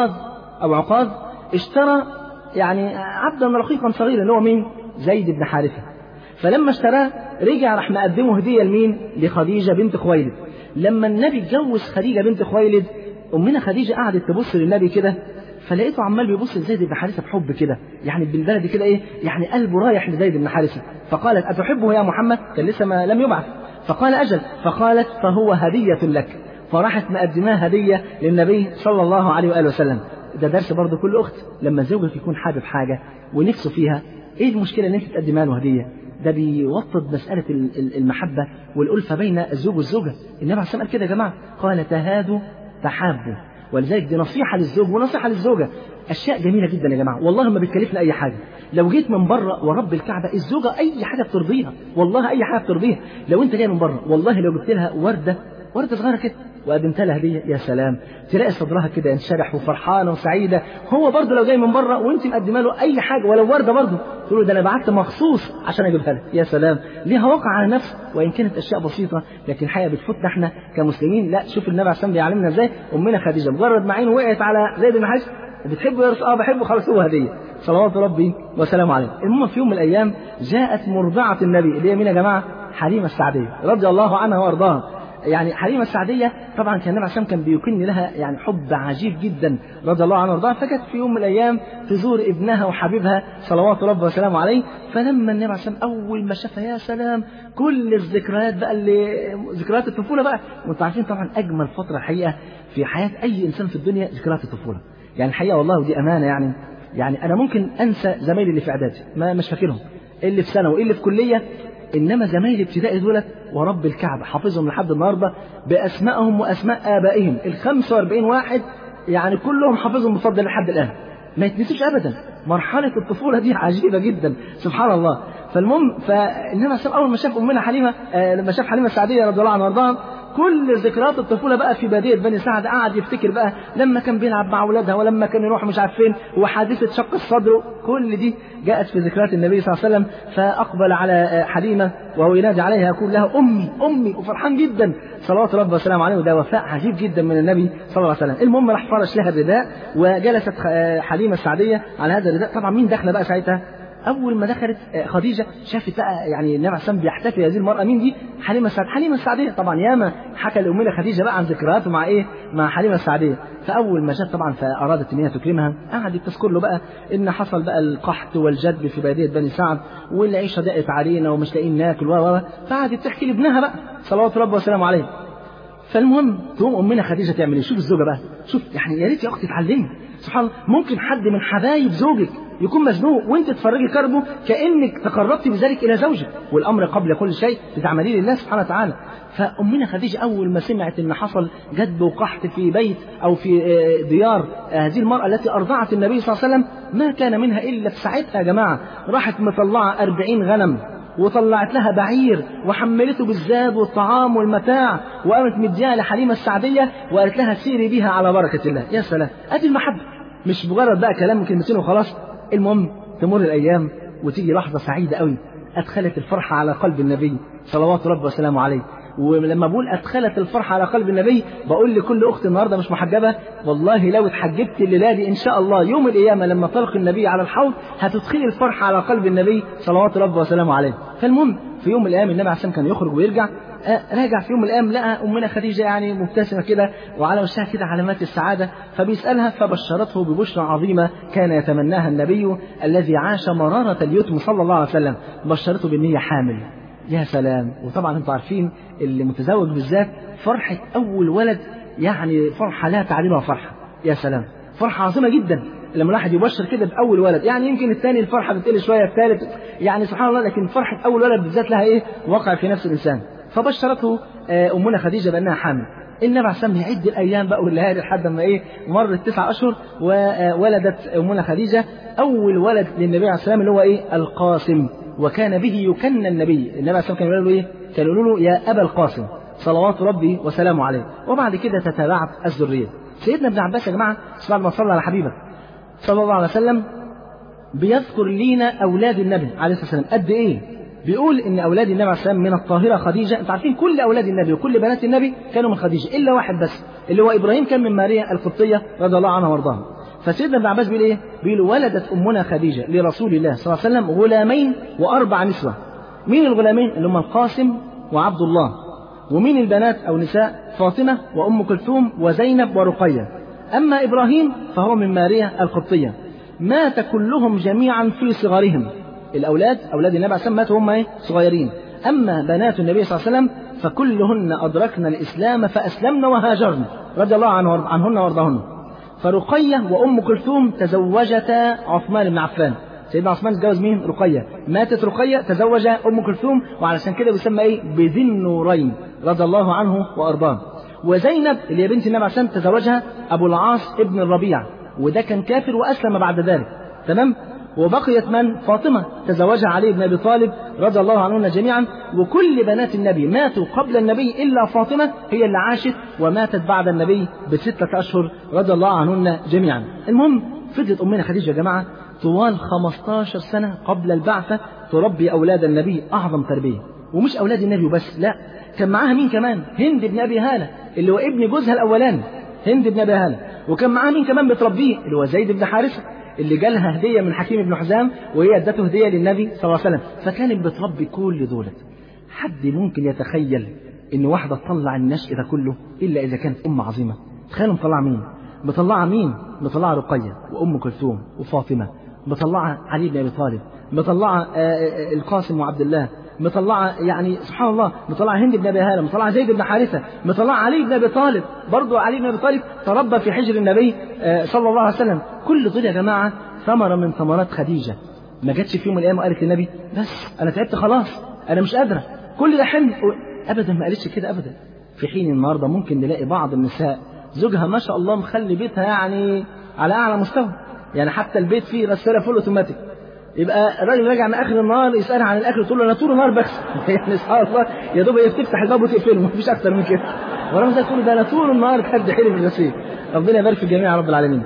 عقاذ اشترى يعني عبدا رقيقا صغيرا اللي هو مين؟ زيد بن حارثة. فلما اشتراه رجع راح مقدمه هدية لمين؟ لخديجة بنت خويلد. لما النبي اتجوز خديجة بنت خويلد، أمنا خديجة قعدت تبص للنبي كده، فلقيته عمال بيبص لزيد بن حارثة بحب كده، يعني بالبلدي كده ايه، يعني قلبه رايح لزيد بن حارثة. فقالت أتحبه يا محمد؟ كان لسه ما لم يبعث. فقال أجل. فقالت فهو هدية لك. فراحت مقدماه هدية للنبي صلى الله عليه وآله وسلم. ده درس برضه كل أخت لما زوجك يكون حابب حاجة ونفسه فيها، ايه المشكلة ان انت تقدمها له هدية؟ ده بيوطد مسألة المحبة والألفة بين الزوج والزوجة. النبي عليه الصلاة والسلام قال كده يا جماعة، قال تهادوا تحابوا. ولذلك دي نصيحة للزوج ونصيحة للزوجة. أشياء جميلة جدا يا جماعة، والله ما بتكلفنا أي حاجة. لو جيت من بره ورب الكعبة الزوجة أي حاجة بترضيها، والله أي حاجة بترضيها. لو أنت جاي من بره والله لو جبت لها وردة صغيرة كده وقدمت لها هدية، يا سلام، تلاقي صدرها كده ينشرح وفرحانة وسعيدة. هو برضه لو جاي من بره وانت مقدمه له اي حاجة ولو وردة برضه تقول له ده انا بعت مخصوص عشان اجيبها لك، يا سلام، ليها وقع على نفس. وان كانت اشياء بسيطة لكن الحقيقة بتفوتنا احنا كمسلمين. لا، شوف النبي عليه الصلاة والسلام بيعلمنا ازاي. امنا خديجة مجرد ما عينه وقعت على زيد بن حارثة، بتحبه يا رسول؟ بحبه، خلاص هو هدية صلوات ربي وسلامه عليه. المهم في يوم من الايام جاءت مرضعة النبي اللي هي مين يا جماعة؟ حليمة السعدية رضي الله عنها وارضاها. يعني حليمة السعدية طبعا كان النبي عليه الصلاة والسلام كان بيكن لها يعني حب عجيب جدا رضي الله عنها وارضاها. فجت في يوم من الايام تزور ابنها وحبيبها صلوات ربي وسلامه عليه. فلما النبي عليه الصلاة والسلام اول ما شافها، يا سلام، كل الذكريات بقى اللي ذكريات الطفولة بقى. وانتم عارفين طبعا اجمل فترة الحقيقة في حياة اي انسان في الدنيا ذكريات الطفولة. يعني الحقيقة والله ودي امانة، يعني انا ممكن انسى زمايلي اللي في اعدادي مش فاكرهم، اللي في ثانوي، اللي في كلية، إنما زمايلي ابتدائي دولت ورب الكعبة حافظهم لحد النهاردة بأسمائهم وأسماء آبائهم. 45 واحد يعني كلهم حافظهم بفضل لحد الآن، ما يتنسوش أبدا. مرحلة الطفولة دي عجيبة جدا سبحان الله. فالمهم فإنما أول ما شاف أمنا حليمة، لما شاف حليمة السعدية رضي الله عنها وارضاها، كل ذكريات الطفولة بقى في بادية بني سعد. قعد يفتكر بقى لما كان بيلعب مع أولادها ولما كان يروح مش عارف فين وحادثة شق الصدر، كل دي جاءت في ذكريات النبي صلى الله عليه وسلم. فأقبل على حليمة وهو ينادي عليها يقول لها أمي أمي، وفرحان جدا صلوات ربي وسلامه عليه. وده وفاء عجيب جدا من النبي صلى الله عليه وسلم. المهم راح فرش لها الرداء وجلست حليمة السعدية على هذا الرداء. طبعا مين داخله بقى ساعتها؟ أول ما دخلت خديجة شافت بقى يعني النبي عليه الصلاة والسلام بيحتفي هذه المرأة. مين دي؟ حليمة السعدية. طبعا ياما حكى لأمنا خديجة بقى عن ذكرياته مع إيه؟ مع حليمة السعدية. فأول ما جت طبعا فأرادت إن هي تكرمها، قعدت تذكر له بقى إن حصل بقى القحط والجدب في بادية بني سعد، والعيشة ضاقت علينا ومش لاقيين ناكل فقعدت تحكي لابنها بقى صلوات ربي وسلامه عليه. فالمهم تقوم أمنا خديجة تعمل إيه؟ شوف الزوجة بقى، شوف يعني يا ريت يا أختي تعلمي سبحان الله. ممكن حد من حبايب زوجك يكون مزنوق وانت تفرجي كربه كأنك تقربت بذلك إلى زوجك، والأمر قبل كل شيء بتعمليه لله سبحانه وتعالى. فأمنا خديجة أول ما سمعت إن حصل جدب وقحط في بيت أو في ديار هذه المرأة التي أرضعت النبي صلى الله عليه وسلم، ما كان منها إلا في ساعتها يا جماعة راحت مطلعة 40 غنم وطلعت لها بعير وحملته بالزاد والطعام والمتاع، وقامت مديها لحليمة السعدية وقالت لها سيري بها على بركة الله. يا سلام، أدي المحبة، مش مجرد بقى كلام كلمتين وخلاص. المهم تمر الأيام وتيجي لحظة سعيدة قوي أدخلت الفرحة على قلب النبي صلوات ربي وسلامه عليه. ولما بقول أدخلت الفرحة على قلب النبي بقول لكل أخت النهاردة مش محجبة، والله لو اتحجبت الليلة دي إن شاء الله يوم القيامة لما تلقي النبي على الحوض هتدخلي الفرحة على قلب النبي صلوات ربي وسلامه عليه. فالمهم في يوم من الأيام النبي عليه الصلاة والسلام كان يخرج ويرجع، راجع في يوم من الأيام لقى أمنا خديجة يعني مبتسمة كده وعلى وشها كده علامات السعادة، فبيسألها فبشرته ببشرى عظيمة كان يتمناها النبي الذي عاش مرارة اليتم صلى الله عليه وسلم، بشرته بأنه حامل. يا سلام. وطبعا انتم عارفين اللي متزوج بالذات فرحة أول ولد يعني فرحة لا تعلمها فرحة. يا سلام، فرحة عظيمة جدا لما الواحد يبشر كده بأول ولد. يعني يمكن الثاني الفرحة بتقل شوية، الثالث يعني سبحان الله، لكن فرحة أول ولد بالذات لها إيه وقع في نفس الإنسان. فبشرته أمنا خديجة بأنها حامل. النبي عليه الصلاة والسلام يعد الأيام بقى والليالي لحد ما إيه مرت 9 أشهر وولدت أمنا خديجة أول ولد للنبي عليه الصلاة والسلام اللي هو إيه القاسم، وكان به يكنى النبي عليه الصلاة والسلام. كانوا يقولوا إيه؟ كانوا يقولوا له يا أبا القاسم صلوات ربي وسلامه عليه. وبعد كده تتابعت الذرية. سيدنا ابن عباس يا جماعة بعد ما صلى على حبيبه صلى الله عليه وسلم بيذكر لينا أولاد النبي عليه الصلاة والسلام قد إيه. بيقول إن أولاد النبي عليه الصلاة والسلام من الطاهرة خديجة. أنتم عارفين كل أولاد النبي وكل بنات النبي كانوا من خديجة إلا واحد بس اللي هو إبراهيم كان من ماريا القبطية رضي الله عنها وارضاها. فسيدنا ابن عباس بيقول إيه؟ بيقول ولدت أمنا خديجة لرسول الله صلى الله عليه وسلم غلامين و4 نسوة. مين الغلامين؟ اللي هم القاسم وعبد الله. ومين البنات أو نساء؟ فاطمة وأم كلثوم وزينب ورقية. أما إبراهيم فهو من ماريا القبطية. مات كلهم جميعا في صغرهم. الأولاد أولاد النبي عليه الصلاة والسلام ماتوا هم صغيرين. أما بنات النبي صلى الله عليه وسلم فكلهن أدركن الإسلام فأسلمن وهاجرن رضي الله عنهن وارضاهن. فرقية وأم كلثوم تزوجتا عثمان بن عفان. سيدنا عثمان تزوج مين؟ رقية. ماتت رقية تزوج أم كلثوم، وعلشان كده بيسمى إيه؟ بذي النورين رضي الله عنه وأرضاه. وزينب اللي هي بنت النبي عليه الصلاة والسلام تزوجها أبو العاص ابن الربيع، وده كان كافر وأسلم بعد ذلك. تمام. وبقيت من؟ فاطمة تزوجها علي بن أبي طالب رضي الله عنهن جميعا. وكل بنات النبي ماتوا قبل النبي إلا فاطمة هي اللي عاشت وماتت بعد النبي ب6 أشهر رضي الله عنهن جميعا. المهم فضلت أمنا خديجة يا جماعة طوال 15 سنة قبل البعثة تربي أولاد النبي أعظم تربية. ومش أولاد النبي وبس، لا، كان معاها مين كمان؟ هند بن أبي هالة اللي هو ابن جوزها الأولاني، هند بن أبي هالة. وكان معاها مين كمان بتربيه؟ اللي هو زيد بن حارثة اللي جالها هدية من حكيم بن حزام وهي ادته هدية للنبي صلى الله عليه وسلم. فكانت بتربي كل دولت. حد ممكن يتخيل إن واحدة تطلع النشء ده كله إلا إذا كانت أم عظيمة؟ تخيلوا مطلعة مين؟ مطلعة مين؟ مطلعة رقية وأم كلثوم وفاطمة، مطلعة علي بن أبي طالب، مطلعة القاسم وعبد الله، مطلعة يعني سبحان الله مطلعة هند بن أبي هالة، مطلعة زيد بن حارثة، مطلعة علي بن أبي طالب. برضو علي بن أبي طالب تربى في حجر النبي صلى الله عليه وسلم. كل دول يا جماعة ثمرة من ثمرات خديجة. ما جاتش في يوم من الأيام وقالت للنبي بس أنا تعبت خلاص أنا مش قادرة كل ده حمل. أبدا ما قالتش كده أبدا. في حين النهاردة ممكن نلاقي بعض النساء زوجها ما شاء الله مخلي بيتها يعني على أعلى مستوى، يعني حتى البيت فيه غسالة فول أوتوماتيك. يبقى الراجل راجع من آخر النهار يسألها عن الأكل تقول له أنا طول النهار بغسل. يعني سبحان الله يا دوب هي بتفتح الباب وتقفله مفيش أكتر من كده. ورغم ذلك تقول ده أنا طول النهار بحد حيلي في الغسيل. ربنا يبارك في الجميع يا رب العالمين.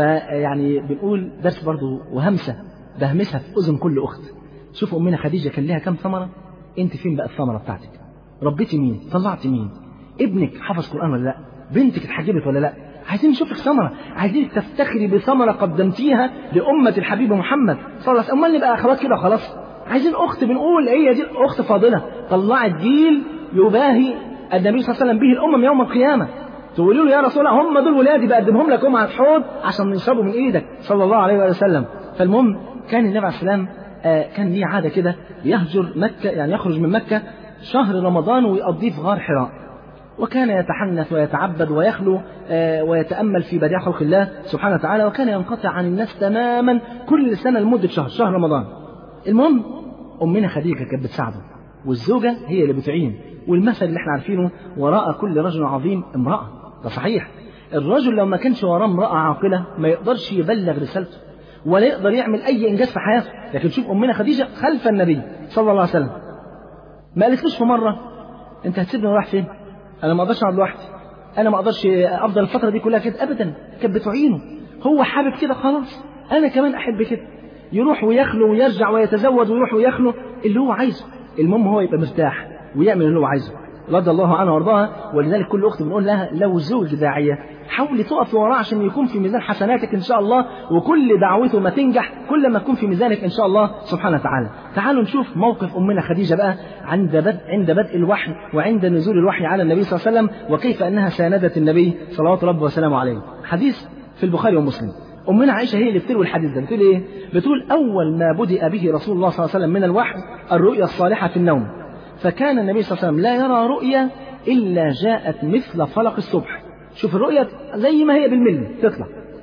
فيعني بنقول درس برضه وهمسة بهمسها في أذن كل أخت. شوفوا أمنا خديجة كان لها كم ثمرة. أنت فين بقى الثمرة بتاعتك؟ ربيتي مين؟ طلعت مين؟ ابنك حفظ قرآن ولا لا؟ بنتك اتحجبت ولا لا؟ عايزين نشوفك ثمرة، عايزين تفتخري بثمرة قدمتيها لأمة الحبيب محمد صلى الله عليه وسلم. أمال نبقى أخوات كده خلاص؟ عايزين أخت بنقول هي دي أخت فاضلة طلعت جيل يباهي النبي صلى الله عليه وسلم به الأمم يوم القيامة. تقولوا له يا رسول الله هم دول ولادي بقدمهم لكم على الحوض عشان نشربوا من إيدك صلى الله عليه وسلم. فالمهم كان النبي عليه السلام كان ليه عادة كده يهجر مكة، يعني يخرج من مكة شهر رمضان ويقضيه في غار حراء. وكان يتحنث ويتعبد ويخلو ويتأمل في بديع خلق الله سبحانه وتعالى، وكان ينقطع عن الناس تماما كل سنة لمدة شهر رمضان. المهم أمنا خديجة كانت بتساعده، والزوجة هي اللي بتعين، والمثل اللي احنا عارفينه وراء كل رجل عظيم امرأة. ده صحيح، الرجل لو ما كانش وراه امرأة عاقلة ما يقدرش يبلغ رسالته ولا يقدر يعمل أي إنجاز في حياته. لكن شوف أمنا خديجة خلف النبي صلى الله عليه وسلم، ما قالتلوش في مرة أنت هتسيبني وراح فين؟ أنا ما أقدرش أقعد لوحدي، أنا ما أقدرش أفضل الفترة دي كلها كده أبدا. كانت بتعينه، هو حابب كده خلاص، أنا كمان أحب كده. يروح ويخلو ويرجع ويتزوج ويروح ويخلو اللي هو عايزه، المهم هو يبقى مرتاح ويعمل اللي هو عايزه رضي الله عنها وارضاها. ولذلك كل أخت بنقول لها لو زوج داعية حاولي تقف وراه عشان يكون في ميزان حسناتك إن شاء الله، وكل دعوته ما تنجح كل ما تكون في ميزانك إن شاء الله سبحانه وتعالى. تعالوا نشوف موقف أمنا خديجة بقى عند بدء الوحي وعند نزول الوحي على النبي صلى الله عليه وسلم، وكيف أنها ساندت النبي صلوات ربه وسلامه عليه. حديث في البخاري ومسلم. أمنا عائشة هي اللي بتروي الحديث ده، بتقول إيه؟ بتقول أول ما بدأ به رسول الله صلى الله عليه وسلم من الوحي الرؤيا الصالحة في النوم، فكان النبي صلى الله عليه وسلم لا يرى رؤيا إلا جاءت مثل فلق الصبح. شوف الرؤيا زي ما هي بالملي تطلع.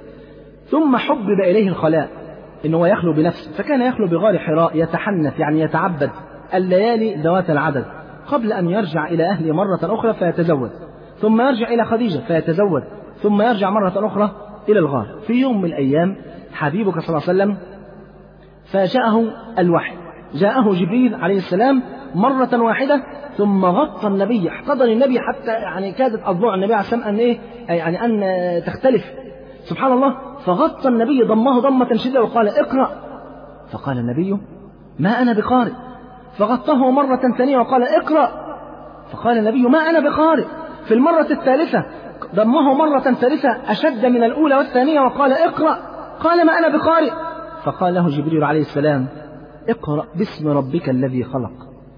ثم حبب إليه الخلاء، إنه يخلو بنفسه، فكان يخلو بغار حراء يتحنث يعني يتعبد الليالي ذوات العدد قبل أن يرجع إلى أهله مرة أخرى فيتزوج، ثم يرجع إلى خديجة فيتزوج، ثم يرجع مرة أخرى إلى الغار. في يوم من الأيام حبيبك صلى الله عليه وسلم فجاءه الوحي، جاءه جبريل عليه السلام مرة واحدة، ثم غطى النبي، احتضن النبي حتى يعني كادت أضلوع النبي عليه السلام أن إيه يعني أن تختلف سبحان الله. فغطى النبي ضمه ضمة شديدة وقال اقرأ، فقال النبي ما أنا بقارئ، فغطاه مرة ثانية وقال اقرأ، فقال النبي ما أنا بقارئ. في المرة الثالثة ضمه مرة ثالثة أشد من الأولى والثانية وقال اقرأ، قال ما أنا بقارئ. فقال له جبريل عليه السلام اقرأ باسم ربك الذي خلق،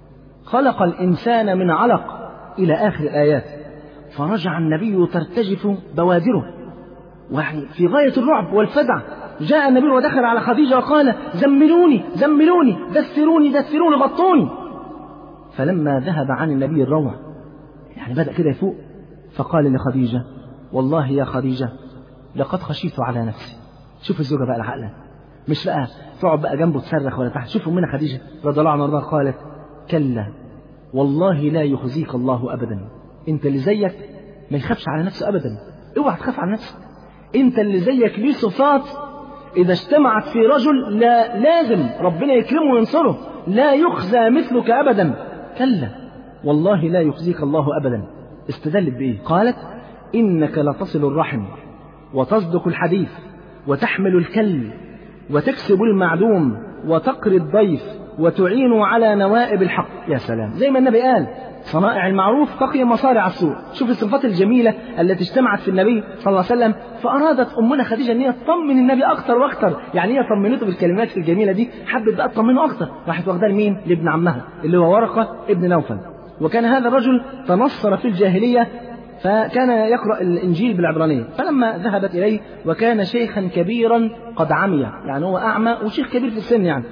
خلق الإنسان من علق إلى آخر الآيات. فرجع النبي ترتجف بوادره ويعني في غاية الرعب والفزع. جاء النبي ودخل على خديجة وقال زملوني زملوني دثروني دثروني غطوني. فلما ذهب عن النبي الروع يعني بدأ كده يفوق، فقال لخديجة والله يا خديجة لقد خشيت على نفسي. شوف الزوجة بقى العقلة، مش بقى تقعد بقى جنبه تصرخ ولا تحت. شوف أمنا خديجة رضي الله عنها وارضاها قالت كلا والله لا يخزيك الله أبدا. انت اللي زيك ما يخافش على نفسه أبدا، اوعى تخاف على نفسك. انت اللي زيك ليه صفات إذا اجتمعت في رجل لا لازم ربنا يكرمه وينصره، لا يخزى مثلك أبدا. كلا والله لا يخزيك الله أبدا. استدلت بإيه؟ قالت إنك لتصل الرحم وتصدق الحديث وتحمل الكل وتكسب المعدوم وتقري الضيف وتعين على نوائب الحق. يا سلام، زي ما النبي قال صنائع المعروف تقي مصارع السوء. شوف الصفات الجميلة التي اجتمعت في النبي صلى الله عليه وسلم. فأرادت أمنا خديجة أن هي تطمن النبي أكتر وأكتر، يعني هي طمنته بالكلمات الجميلة دي، حبت بقى تطمنه أكتر، راحت واخداه لمين؟ لابن عمها اللي هو ورقة ابن نوفل. وكان هذا الرجل تنصر في الجاهلية، فكان يقرأ الإنجيل بالعبرانية. فلما ذهبت إليه وكان شيخا كبيرا قد عمي، يعني هو أعمى وشيخ كبير في السن يعني،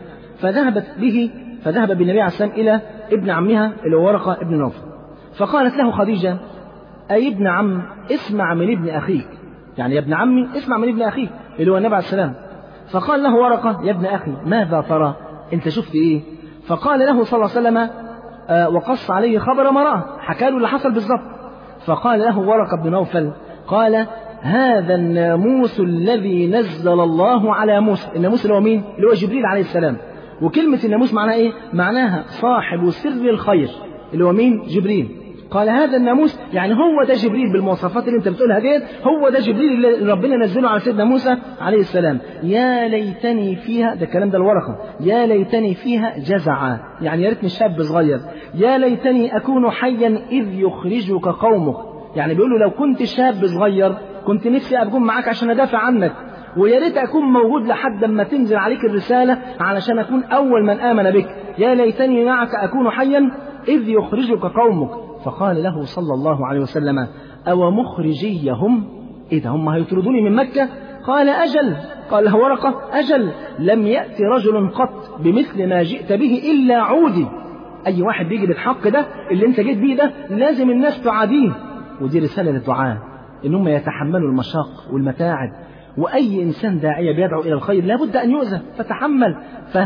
فذهب بالنبي عليه السلام إلى ابن عمها اللي هو ورقة ابن نوفل. فقالت له خديجة أي ابن عم اسمع من ابن أخيك، يعني يا ابن عمي اسمع من ابن أخيك اللي هو النبي عليه السلام. فقال له ورقة يا ابن أخي ماذا ترى، أنت شفت إيه؟ فقال له صلى الله عليه وسلم وقص عليه خبر ما رأى، حكى له اللي حصل بالضبط. فقال له ورقة بن نوفل قال هذا الناموس الذي نزل الله على موسى. الناموس اللي هو مين؟ اللي هو جبريل عليه السلام. وكلمة الناموس معناها إيه؟ معناها صاحب سر الخير اللي هو مين؟ جبريل. قال هذا الناموس يعني هو ده جبريل بالمواصفات اللي انت بتقولها ديت، هو ده جبريل اللي ربنا نزله على سيدنا موسى عليه السلام. يا ليتني فيها، ده الكلام ده الورقة، يا ليتني فيها جزعا، يعني يا ريتني شاب صغير، يا ليتني أكون حيا إذ يخرجك قومك، يعني بيقول له لو كنت شاب صغير كنت نفسي أكون معاك عشان أدافع عنك، ويا ريت أكون موجود لحد ما تنزل عليك الرسالة علشان أكون أول من آمن بك، يا ليتني معك أكون حيا إذ يخرجك قومك. فقال له صلى الله عليه وسلم أو مخرجيهم، إذا هم هيطردوني من مكة؟ قال أجل. قال له ورقة أجل، لم يأتي رجل قط بمثل ما جئت به إلا عودي. أي واحد بيجي بالحق ده اللي انت جيت بيه ده لازم الناس تعاديه، ودي رسالة للدعاة إنهم يتحملوا المشاق والمتاعب، وأي إنسان داعية بيدعو إلى الخير لابد أن يؤذى، فتحمل.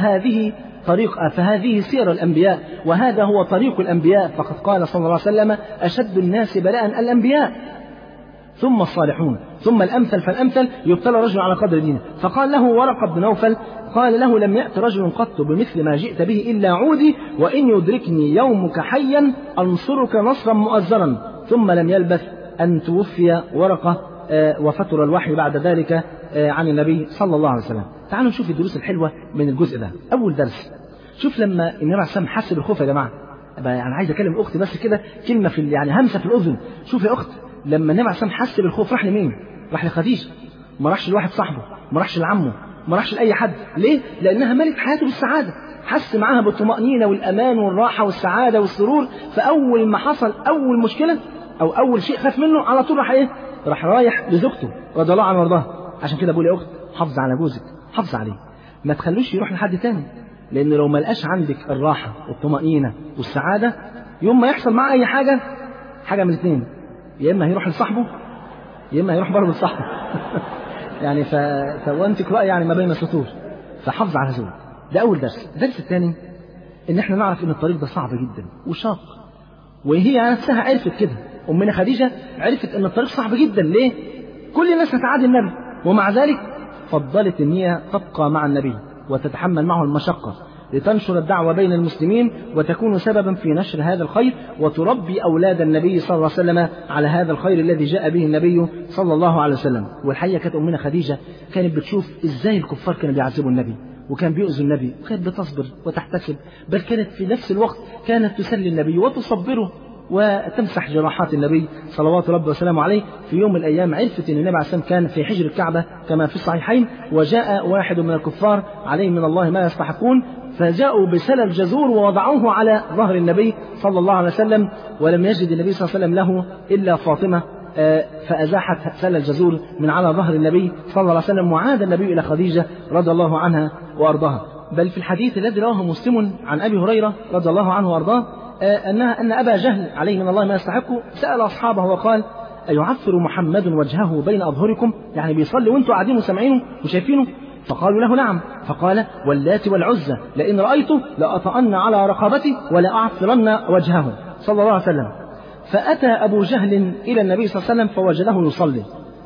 فهذه سير الأنبياء، وهذا هو طريق الأنبياء. فقد قال صلى الله عليه وسلم: أشد الناس بلاء الأنبياء ثم الصالحون ثم الأمثل فالأمثل، يبتلى رجل على قدر دينه. فقال له ورقة بن نوفل، قال له: لم يأت رجل قط بمثل ما جئت به إلا عودي، وإن يدركني يومك حيا أنصرك نصرا مؤزرا. ثم لم يلبث أن توفي ورقة، وفتر الوحي بعد ذلك عن النبي صلى الله عليه وسلم. تعالوا نشوف الدروس الحلوة من الجزء ده. أول درس، شوف لما النبي عليه الصلاة والسلام حس بالخوف يا جماعة. أنا عايز أكلم الأخت بس كده كلمة في يعني همسة في الأذن. شوف يا أخت، لما النبي عليه الصلاة والسلام حس بالخوف راح لمين؟ راح لخديجة، ما راحش لواحد صاحبه، ما راحش لعمه، ما راحش لأي حد. ليه؟ لأنها ملت حياته بالسعادة، حس معاها بالطمأنينة والأمان والراحة والسعادة والسرور. فأول ما حصل أول مشكلة أو أول شيء خاف منه على طول راح إيه؟ راح رايح لزوجته رضي الله عنها وارضاها. عشان كده بقول يا أخت، حافظ على جوزك، حافظ عليه، ما تخلوش يروح لحد تاني. لأن لو ما لقاش عندك الراحة والطمأنينة والسعادة، يوم ما يحصل معاه أي حاجة من الاثنين، يا إما هيروح لصاحبه يا إما هيروح برضه لصاحبه. يعني وأنت اقرأي يعني ما بين السطور. فحافظ على زوجك، ده أول درس. الدرس الثاني إن إحنا نعرف إن الطريق ده صعب جدا وشاق، وهي نفسها عرفت كده. أمنا خديجة عرفت إن الطريق صعب جدا. ليه؟ كل الناس هتعادي النبي، ومع ذلك فضلت إن هي تبقى مع النبي وتتحمل معه المشقة لتنشر الدعوة بين المسلمين وتكون سببا في نشر هذا الخير، وتربي أولاد النبي صلى الله عليه وسلم على هذا الخير الذي جاء به النبي صلى الله عليه وسلم. والحقيقة كانت أمنا خديجة كانت بتشوف إزاي الكفار كانوا بيعذبوا النبي وكان بيؤذوا النبي، وكانت بتصبر وتحتسب، بل كانت في نفس الوقت كانت تسلي النبي وتصبره وتمسح جراحات النبي صلوات ربي وسلامه عليه. في يوم من الأيام عرفت أن النبي عليه السلام كان في حجر الكعبة كما في الصحيحين، وجاء واحد من الكفار عليه من الله ما يستحقون، فجاءوا بسلل جزور ووضعوه على ظهر النبي صلى الله عليه وسلم، ولم يجد النبي صلى الله عليه وسلم له إلا فاطمة، فأزاحت سلل الجزور من على ظهر النبي صلى الله عليه وسلم، وعاد النبي إلى خديجة رضي الله عنها وأرضاها. بل في الحديث الذي رواه مسلم عن أبي هريرة رضي الله عنه وأرضاه أن أبا جهل عليه من الله ما يستحقه سأل أصحابه وقال: أيعفر محمد وجهه بين أظهركم؟ يعني بيصلي وانتم قاعدين وسامعينه وشايفينه؟ فقالوا له: نعم. فقال: واللات والعزى لئن رأيته لأطأن على رقبته ولا أعفرن وجهه صلى الله عليه وسلم. فأتى أبو جهل إلى النبي صلى الله عليه وسلم فوجده يصلي،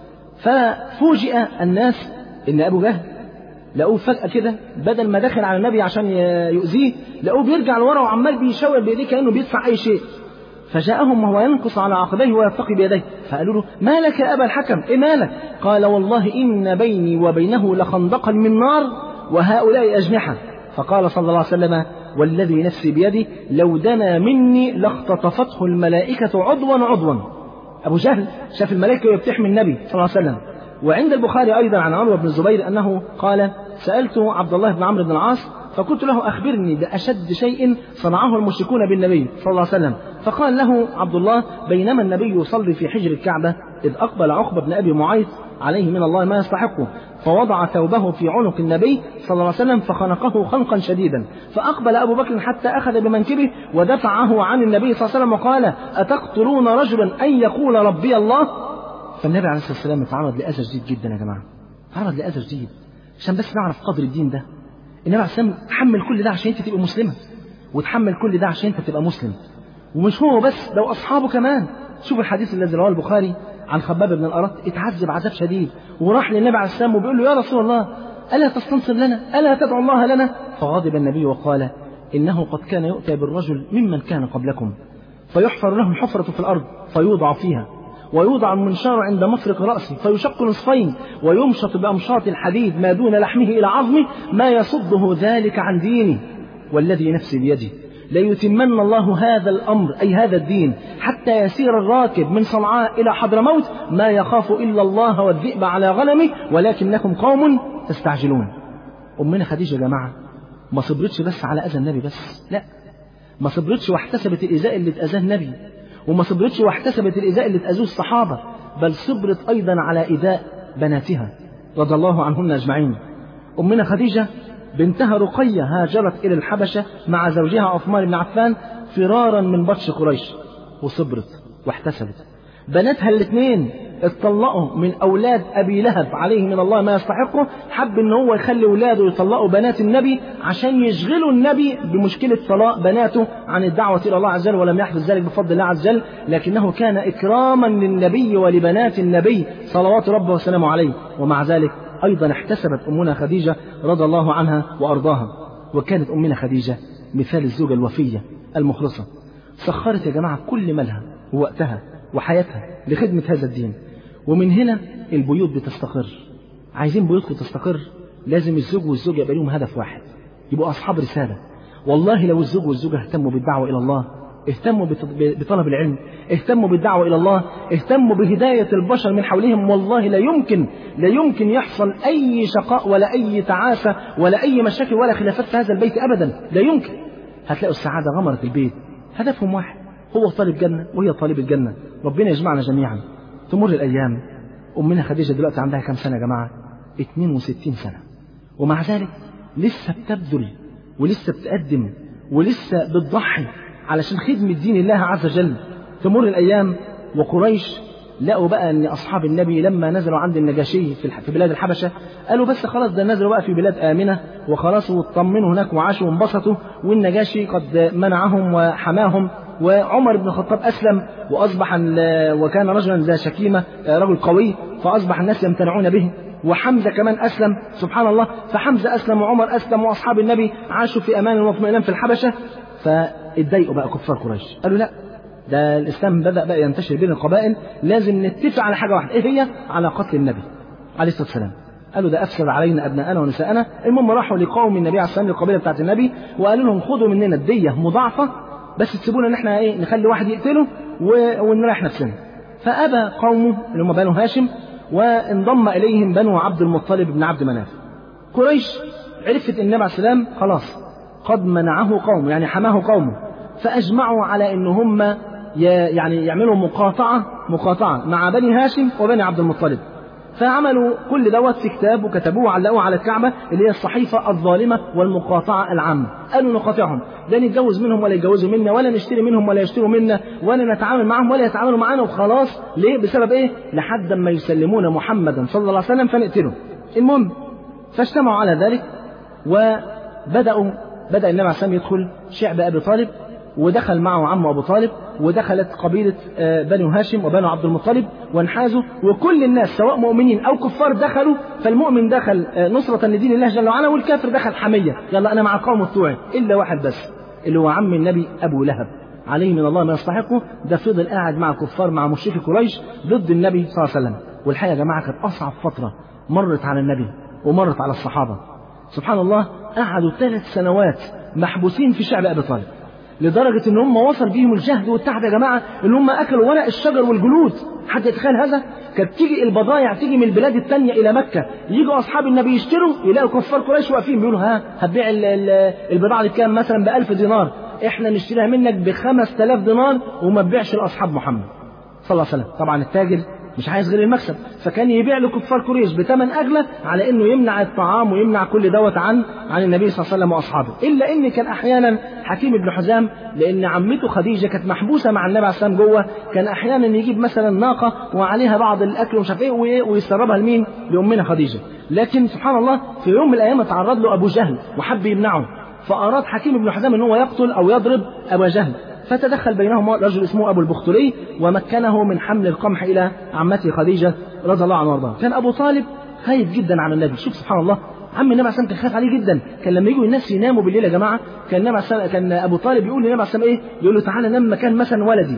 ففوجئ الناس إن أبو جهل لقوه فجأة كده بدل ما دخل على النبي عشان يؤذيه، لقوه بيرجع لورا وعمال بيشاور بيديه كأنه بيدفع أي شيء. فجاءهم وهو ينقص على عقبيه ويرتقي بيديه، فقالوا له: ما لك يا أبا الحكم؟ إيه مالك؟ قال: والله إن بيني وبينه لخندقا من نار وهؤلاء أجنحة. فقال صلى الله عليه وسلم: والذي نفسي بيدي لو دنا مني لاختطفته الملائكة عضوا عضوا. أبو جهل شاف الملائكة ويبتحمي النبي صلى الله عليه وسلم. وعند البخاري أيضا عن عمرو بن الزبير أنه قال: سألت عبد الله بن عمرو بن العاص فقلت له: أخبرني بأشد شيء صنعه المشركون بالنبي صلى الله عليه وسلم. فقال له عبد الله: بينما النبي يصلي في حجر الكعبة إذ أقبل عقبة بن أبي معيط عليه من الله ما يستحقه، فوضع ثوبه في عنق النبي صلى الله عليه وسلم فخنقه خنقا شديدا، فأقبل أبو بكر حتى أخذ بمنكبه ودفعه عن النبي صلى الله عليه وسلم وقال: أتقتلون رجلا أن يقول ربي الله؟ فالنبي عليه الصلاة والسلام اتعرض لأذى شديد جدا يا جماعة، اتعرض لأذى شديد. عشان بس نعرف قدر الدين ده، النبي عليه الصلاة والسلام تحمل كل ده عشان انت تبقى مسلمة، وتحمل كل ده عشان انت تبقى مسلم. ومش هو بس، لو أصحابه كمان. شوف الحديث الذي رواه البخاري عن خباب بن الأرت، اتعذب عذاب شديد وراح للنبي عليه السلام وبيقول له: يا رسول الله ألا تستنصر لنا؟ ألا تدعو الله لنا؟ فغضب النبي وقال: إنه قد كان يؤتى بالرجل ممن كان قبلكم فيحفر له الحفرة في الأرض فيوضع فيها، ويوضع المنشار عند مفرق رأسه فيشق نصفين، ويمشط بأمشاط الحديد ما دون لحمه إلى عظمه ما يصده ذلك عن دينه، والذي نفسي بيده ليتمن الله هذا الأمر أي هذا الدين حتى يسير الراكب من صنعاء إلى حضرموت ما يخاف إلا الله والذئب على غنمه ولكنكم قوم تستعجلون. أمنا خديجة يا جماعة ما صبرتش بس على أذى النبي بس، لا، ما صبرتش واحتسبت الإيذاء اللي اتأذاه النبي، وما صبرتش واحتسبت الإيذاء اللي اتأذوه الصحابة، بل صبرت أيضا على إيذاء بناتها رضي الله عنهن أجمعين. أمنا خديجة بنتها رقية هاجرت إلى الحبشة مع زوجها عثمان بن عفان فرارا من بطش قريش، وصبرت واحتسبت، بناتها الاثنين اتطلقوا من أولاد أبي لهب عليه من الله ما يستحقه، حب إن هو يخلي أولاده يطلقوا بنات النبي عشان يشغلوا النبي بمشكلة طلاق بناته عن الدعوة إلى الله عز وجل، ولم يحدث ذلك بفضل الله عز وجل، لكنه كان إكراما للنبي ولبنات النبي صلوات ربه وسلامه عليه. ومع ذلك أيضا احتسبت أمنا خديجة رضي الله عنها وأرضاها، وكانت أمنا خديجة مثال الزوجة الوفية المخلصة، سخرت يا جماعة كل مالها ووقتها وحياتها لخدمة هذا الدين. ومن هنا البيوت بتستقر. عايزين بيوتكم تستقر، لازم الزوج والزوجة يبقى لهم هدف واحد، يبقوا أصحاب رسالة. والله لو الزوج والزوجة اهتموا بالدعوة إلى الله، اهتموا بطلب العلم، اهتموا بالدعوة إلى الله، اهتموا بهداية البشر من حولهم، والله لا يمكن يحصل أي شقاء ولا أي تعاسة ولا أي مشاكل ولا خلافات في هذا البيت أبدا، لا يمكن. هتلاقوا السعادة غمرت البيت، هدفهم واحد، هو طالب جنة وهي طالب الجنة، ربنا يجمعنا جميعا. تمر الأيام، أمنا خديجة دلوقتي عندها كم سنة يا جماعة؟ 62 سنة، ومع ذلك لسه بتبذل ولسه بتقدم ولسه بتضحي علشان خدمة دين الله عز وجل. تمر الأيام وقريش لقوا بقى أن أصحاب النبي لما نزلوا عند النجاشي في بلاد الحبشة قالوا بس خلاص ده نزلوا بقى في بلاد آمنة وخلاص واطمنوا هناك وعاشوا وانبسطوا، والنجاشي قد منعهم وحماهم، وعمر بن الخطاب أسلم وأصبح وكان رجلا ذا شكيمة، رجل قوي، فأصبح الناس يمتنعون به، وحمزة كمان أسلم سبحان الله، فحمزة أسلم وعمر أسلم وأصحاب النبي عاشوا في أمان واطمئنان في الحبشة. فاتضايقوا بقى كفار قريش، قالوا لا ده الإسلام بدأ بقى ينتشر بين القبائل، لازم نتفق على حاجة واحدة، إيه هي؟ على قتل النبي عليه الصلاة والسلام. قالوا ده أفسد علينا أبناءنا ونساءنا. المهم راحوا لقوم النبي عليه الصلاة والسلام للقبيلة بتاعت النبي وقالوا لهم خدوا مننا الدية مضاعفة، بس تسيبونا ان احنا نخلي واحد يقتله ونريح نفسنا. فأبى قومه اللي هم بنو هاشم، وانضم إليهم بنو عبد المطلب بن عبد مناف. قريش عرفت ان النبي عليه السلام خلاص قد منعه قوم، يعني حماه قومه، فأجمعوا على ان هم يعني يعملوا مقاطعة مع بني هاشم وبني عبد المطلب. فعملوا كل دوت في كتاب وكتبوه وعلقوه على الكعبة اللي هي الصحيفة الظالمة والمقاطعة العامة. قالوا نقاطعهم، لا نتجوز منهم ولا يتجوزوا منا، ولا نشتري منهم ولا يشتروا منا، ولا نتعامل معهم ولا يتعاملوا معنا، وخلاص. ليه؟ بسبب ايه؟ لحد ما يسلمون محمدا صلى الله عليه وسلم فنقتله. المهم فاجتمعوا على ذلك، وبدأ النبي عليه السلام يدخل شعب أبي طالب، ودخل معه عمه أبو طالب، ودخلت قبيلة بنو هاشم وبنو عبد المطلب وانحازوا، وكل الناس سواء مؤمنين أو كفار دخلوا. فالمؤمن دخل نصرة لدين الله جل وعلا، والكافر دخل حمية، يلا أنا مع القوم بتوعي، إلا واحد بس اللي هو عم النبي أبو لهب عليه من الله ما يستحقه. ده فضل قاعد مع الكفار مع مشركي قريش ضد النبي صلى الله عليه وسلم. والحقيقة يا جماعة كانت أصعب فترة مرت على النبي ومرت على الصحابة. سبحان الله، قعدوا 3 سنوات محبوسين في شعب أبي طالب، لدرجة ان هم وصل بيهم الجهد والتعب يا جماعة ان هم اكلوا ورق الشجر والجلود. حد يتخيل هذا؟ كانت تيجي البضائع تيجي من البلاد التانية الى مكة، يجوا اصحاب النبي يشتروا، يلاقوا كفار قريش واقفين بيقولوا هتبيع البضاعة دي بكام؟ مثلا ب1000 دينار، احنا نشتريها منك ب5000 دينار وما تبيعش لاصحاب محمد صلى الله عليه وسلم. طبعا التاجر مش عايز غير المكسب، فكان يبيع لكفار قريش بثمن اغلى على انه يمنع الطعام ويمنع كل دوت عن النبي صلى الله عليه وسلم واصحابه. الا ان كان احيانا حكيم بن حزام، لان عمته خديجه كانت محبوسه مع النبي عليه السلام جوه، كان احيانا يجيب مثلا ناقه وعليها بعض الاكل ومش عارف ايه ويسربها لمين؟ لامنا خديجه. لكن سبحان الله في يوم من الايام تعرض له ابو جهل وحب يمنعه، فاراد حكيم بن حزام ان هو يقتل او يضرب ابا جهل، فتدخل بينهما رجل اسمه أبو البختري ومكنه من حمل القمح إلى عمته خديجة رضي الله عنها وارضاها. كان أبو طالب خايف جدا على النبي. شوف سبحان الله، عم النبي عليه السلام كان خايف عليه جدا. كان لما يجوا الناس يناموا بالليل يا جماعة، كان أبو طالب يقول للنبي عليه السلام إيه؟ يقول له تعالى نام مكان مثلا ولدي،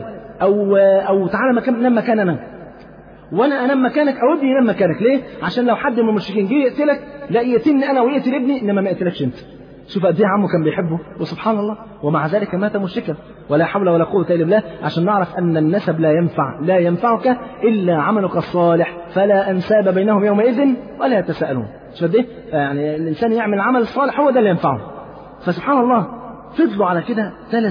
أو تعالى نام مكان أنا، وأنا أنام مكانك، أو ابني ينام مكانك. ليه؟ عشان لو حد من المشركين جه يقتلك لا يقتلني أنا ويقتل ابني، إنما ما يقتلكش أنت. شوف قد ايه عمه كان بيحبه، وسبحان الله ومع ذلك مات مشركا، ولا حول ولا قوة الا بالله. عشان نعرف ان النسب لا ينفعك الا عملك الصالح، فلا انساب بينهم يومئذ ولا يتساءلون. شوف قد ايه يعني الانسان يعمل عمل الصالح هو ده اللي ينفعه. فسبحان الله فضلوا على كده 3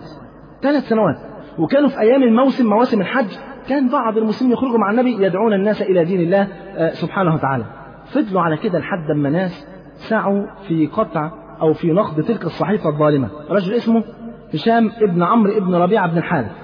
سنوات. وكانوا في ايام الموسم، مواسم الحج، كان بعض المسلمين يخرجوا مع النبي يدعون الناس الى دين الله سبحانه وتعالى. فضلوا على كده لحد ما ناس سعوا في قطع أو في نقد تلك الصحيفة الظالمة. رجل اسمه هشام ابن عمرو ابن ربيعة بن الحارث،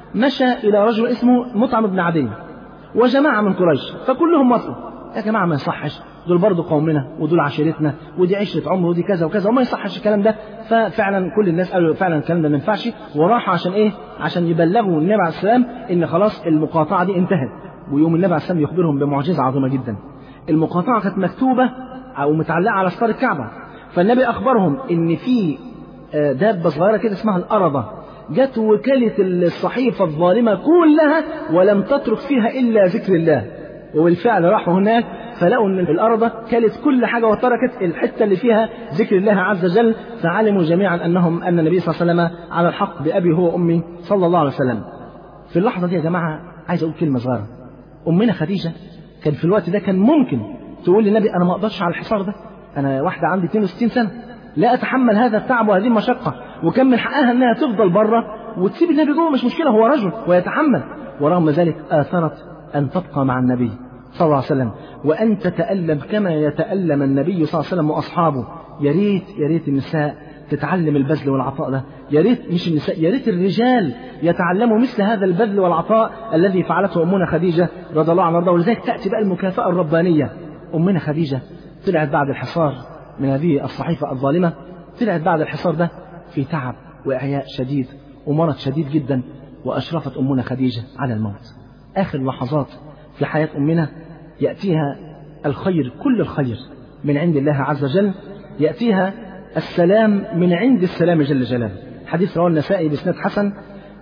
مشى إلى رجل اسمه مطعم بن عدي وجماعة من قريش، فكلهم وافقوا يا جماعة ما يصحش، دول برضو قومنا ودول عشيرتنا ودي عشرة عمر ودي كذا وكذا وما يصحش الكلام ده. ففعلا كل الناس قالوا فعلا الكلام ده ما ينفعش، وراحوا عشان إيه؟ عشان يبلغوا النبي عليه السلام إن خلاص المقاطعة دي انتهت. ويوم النبي عليه السلام يخبرهم بمعجزة عظيمة جدا. المقاطعة كانت مكتوبة أو متعلقة على ستار الكعبة، فالنبي أخبرهم إن في دابة صغيرة كده اسمها الأرضة جت وكلت الصحيفة الظالمة كلها ولم تترك فيها إلا ذكر الله. وبالفعل راحوا هناك فلقوا ان الأرض كلت كل حاجة وتركت الحتة اللي فيها ذكر الله عز وجل، فعلموا جميعا أن النبي صلى الله عليه وسلم على الحق بأبي هو أمي صلى الله عليه وسلم. في اللحظة دي يا جماعة عايز أقول كلمة صغيرة. أمنا خديجة كان في الوقت ده كان ممكن تقول للنبي أنا ما أقدرش على الحصار ده، أنا واحدة عندي 62 سنة لا أتحمل هذا التعب وهذه المشقة، وكان من حقها أنها تفضل بره وتسيب النبي جوه، مش مشكلة هو رجل ويتحمل. ورغم ذلك آثرت أن تبقى مع النبي صلى الله عليه وسلم وأن تتألم كما يتألم النبي صلى الله عليه وسلم وأصحابه. يا ريت النساء تتعلم البذل والعطاء ده، يا ريت مش النساء، يا ريت الرجال يتعلموا مثل هذا البذل والعطاء الذي فعلته أمنا خديجة رضي الله عنها. ولذلك تأتي بقى المكافأة الربانية. أمنا خديجة طلعت بعد الحصار من هذه الصحيفة الظالمة، طلعت بعد الحصار ده في تعب وإعياء شديد ومرض شديد جدا، وأشرفت أمنا خديجة على الموت. آخر لحظات في حياة أمنا يأتيها الخير، كل الخير من عند الله عز وجل، يأتيها السلام من عند السلام جل جلاله. حديث رواه النسائي بإسناد حسن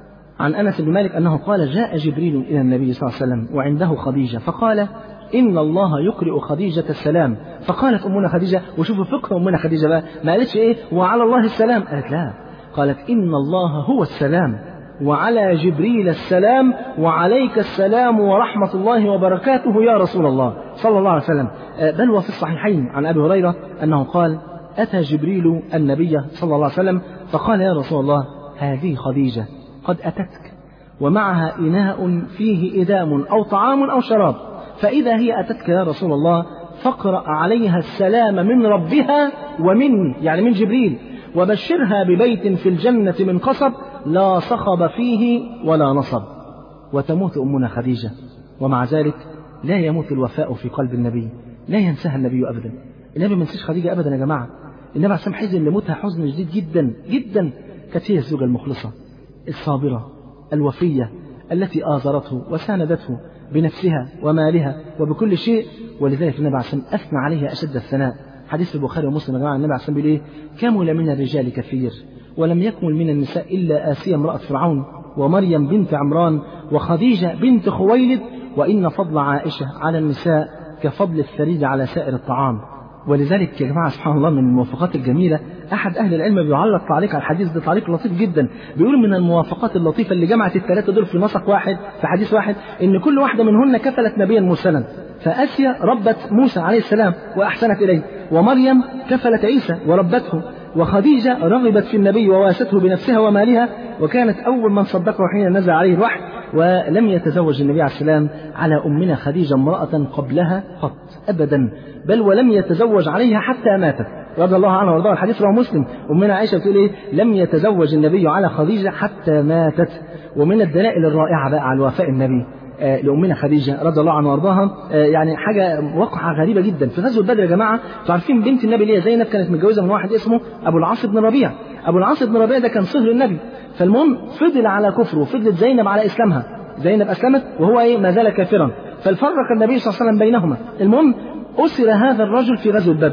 عن أنس بن مالك أنه قال جاء جبريل إلى النبي صلى الله عليه وسلم وعنده خديجة فقال إن الله يقرئ خديجة السلام. فقالت أمنا خديجة، وشوفوا فقه أمنا خديجة بقى، ما قالتش إيه وعلى الله السلام، قالت لا، قالت إن الله هو السلام وعلى جبريل السلام وعليك السلام ورحمة الله وبركاته يا رسول الله صلى الله عليه وسلم. بل وفي الصحيحين عن أبي هريرة أنه قال أتى جبريل النبي صلى الله عليه وسلم فقال يا رسول الله هذه خديجة قد أتتك ومعها إناء فيه إدام أو طعام أو شراب، فإذا هي أتتك يا رسول الله فاقرأ عليها السلام من ربها ومني، يعني من جبريل، وبشرها ببيت في الجنة من قصب لا صخب فيه ولا نصب. وتموت أمنا خديجة، ومع ذلك لا يموت الوفاء في قلب النبي، لا ينساها النبي أبدا. النبي ما ينساش خديجة أبدا يا جماعة. النبي عليه الصلاة والسلام حزن لموتها حزن شديد جدا جدا. كانت هي الزوجة المخلصة الصابرة الوفية التي آزرته وساندته بنفسها ومالها وبكل شيء، ولذلك النبي عليه الصلاة والسلام أثنى عليها أشد الثناء. حديث البخاري ومسلم يا جماعة، النبي عليه الصلاة والسلام بيقول إيه؟ كمل من الرجال كثير ولم يكمل من النساء إلا آسيا امرأة فرعون ومريم بنت عمران وخديجة بنت خويلد، وإن فضل عائشة على النساء كفضل الثريد على سائر الطعام. ولذلك يا جماعة سبحان الله من الموافقات الجميلة، أحد أهل العلم بيعلق تعليق على الحديث ده تعليق لطيف جدا، بيقول من الموافقات اللطيفة اللي جمعت الثلاثة دول في نسق واحد في حديث واحد إن كل واحدة منهن كفلت نبيا مرسلا. فآسيا ربت موسى عليه السلام وأحسنت إليه، ومريم كفلت عيسى وربته، وخديجة رغبت في النبي وواسته بنفسها ومالها، وكانت أول من صدقه حين نزل عليه الوحي. ولم يتزوج النبي عليه السلام على أمنا خديجة امرأة قبلها قط أبدا، بل ولم يتزوج عليها حتى ماتت رضي الله عنها وارضاها. الحديث رواه مسلم، أمنا عائشة بتقول إيه؟ لم يتزوج النبي على خديجة حتى ماتت. ومن الدلائل الرائعة بقى على وفاء النبي لأمنا خديجة رضي الله عنها وارضاها، يعني حاجة وقعة غريبة جدا في غزوة بدر يا جماعة. تعرفين بنت النبي اللي هي زينب كانت متجوزة من واحد اسمه أبو العاص بن ربيع. أبو العاص بن ربيع ده كان صهر النبي، فالمهم فضل على كفره وفضلت زينب على إسلامها. زينب أسلمت وهو ما زال كافرا، فالفرق النبي صلى الله عليه وسلم بينهما. المهم أسر هذا الرجل في غزوة بدر،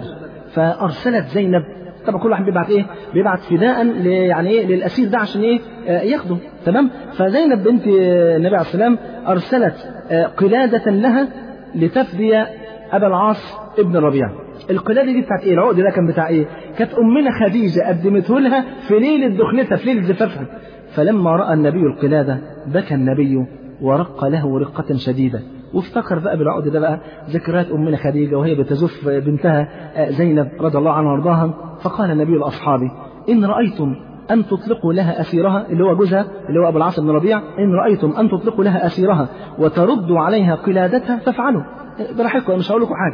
فأرسلت زينب، طبعا كل واحد بيبعت إيه؟ بيبعت فداء يعني إيه للأسير ده عشان إيه؟ ياخده، تمام؟ فزينب بنت النبي عليه السلام أرسلت قلادة لها لتفدي أبا العاص ابن الربيع. القلادة دي بتاعت إيه؟ العقد ده كان بتاع إيه؟ كانت أمنا خديجة قدمته لها في ليلة دخلتها، في ليلة زفافها. فلما رأى النبي القلادة بكى النبي ورق له رقة شديدة، وافتكر بقى بالعقد ده بقى ذكريات أمنا خديجة وهي بتزف بنتها زينب رضي الله عنها وارضاها. فقال النبي لأصحابه إن رأيتم أن تطلقوا لها أسيرها، اللي هو جوزها اللي هو أبو العاص بن ربيع، إن رأيتم أن تطلقوا لها أسيرها وتردوا عليها قلادتها فافعلوا براحتكم، مش هقول لكم حاجة.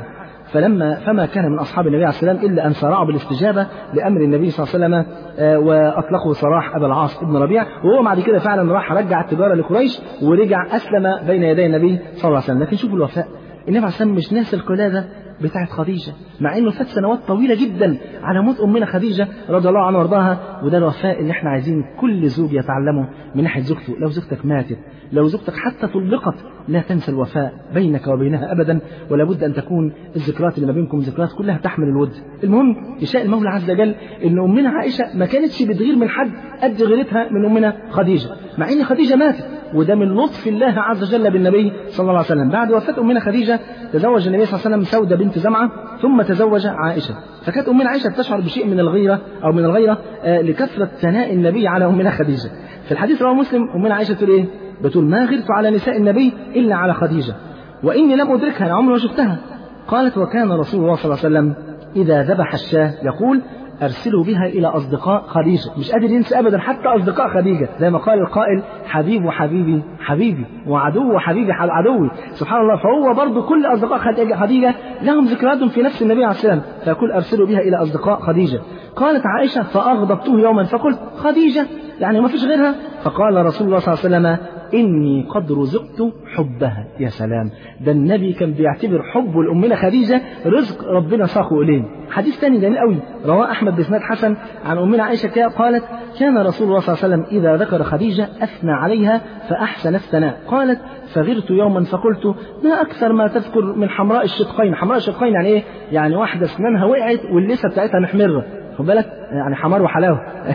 فما كان من أصحاب النبي عليه السلام إلا أن سارعوا بالاستجابة لأمر النبي صلى الله عليه وسلم، وأطلقوا سراح أبا العاص ابن ربيع، وهو بعد كده فعلا راح رجع التجارة لقريش ورجع أسلم بين يدي النبي صلى الله عليه وسلم. لكن شوفوا الوفاء، النبي عليه السلام مش ناس القلادة بتاعت خديجة، مع انه فات سنوات طويلة جدا على موت امنا خديجة رضي الله عنها وارضاها. وده الوفاء اللي احنا عايزين كل زوج يتعلمه من ناحية زوجته. لو زوجتك ماتت، لو زوجتك حتى طلقت، لا تنسى الوفاء بينك وبينها ابدا، ولا بد ان تكون الذكريات اللي ما بينكم ذكريات كلها تحمل الود. المهم يشاء المولى عز وجل ان امنا عائشة ما كانتش بتغير من حد قد غيرتها من امنا خديجة، مع ان خديجة ماتت، وده من لطف الله عز وجل بالنبي صلى الله عليه وسلم. بعد وفاة امنا خديجة تزوج النبي صلى الله عليه وسلم سودة بنت زمعة، ثم تزوج عائشة. فكانت امنا عائشة تشعر بشيء من الغيرة او من الغيرة لكثرة ثناء النبي على امنا خديجة. في الحديث رواه مسلم امنا عائشة تقول ايه؟ بتقول: ما غرت على نساء النبي الا على خديجة، واني لم ادركها، انا عمري ما شفتها. قالت: وكان رسول الله صلى الله عليه وسلم اذا ذبح الشاة يقول: أرسلوا بها إلى أصدقاء خديجة. مش قادر ينسى أبدا حتى أصدقاء خديجة، زي ما قال القائل: حبيب وحبيبي حبيبي، وعدو وحبيبي عدوي. سبحان الله. فهو برضو كل أصدقاء خديجة لهم ذكريات في نفس النبي عليه السلام، فيقول: أرسلوا بها إلى أصدقاء خديجة. قالت عائشة: فأغضبته يوما فقلت: خديجة يعني ما فيش غيرها؟ فقال رسول الله صلى الله عليه وسلم: إني قد رزقت حبها. يا سلام، ده النبي كان بيعتبر حبه لأمنا خديجة رزق ربنا ساقه إليه. حديث ثاني جميل قوي رواه أحمد بإسناد حسن عن أمنا عائشة قالت: كان رسول الله صلى الله عليه وسلم إذا ذكر خديجة أثنى عليها فأحسن الثناء. قالت: فغرت يوما فقلت: ما أكثر ما تذكر من حمراء الشقين. حمراء الشقين يعني إيه؟ يعني واحدة أسنانها وقعت واللسة بتاعتها محمرة، خد بالك، يعني حمار وحلاوة.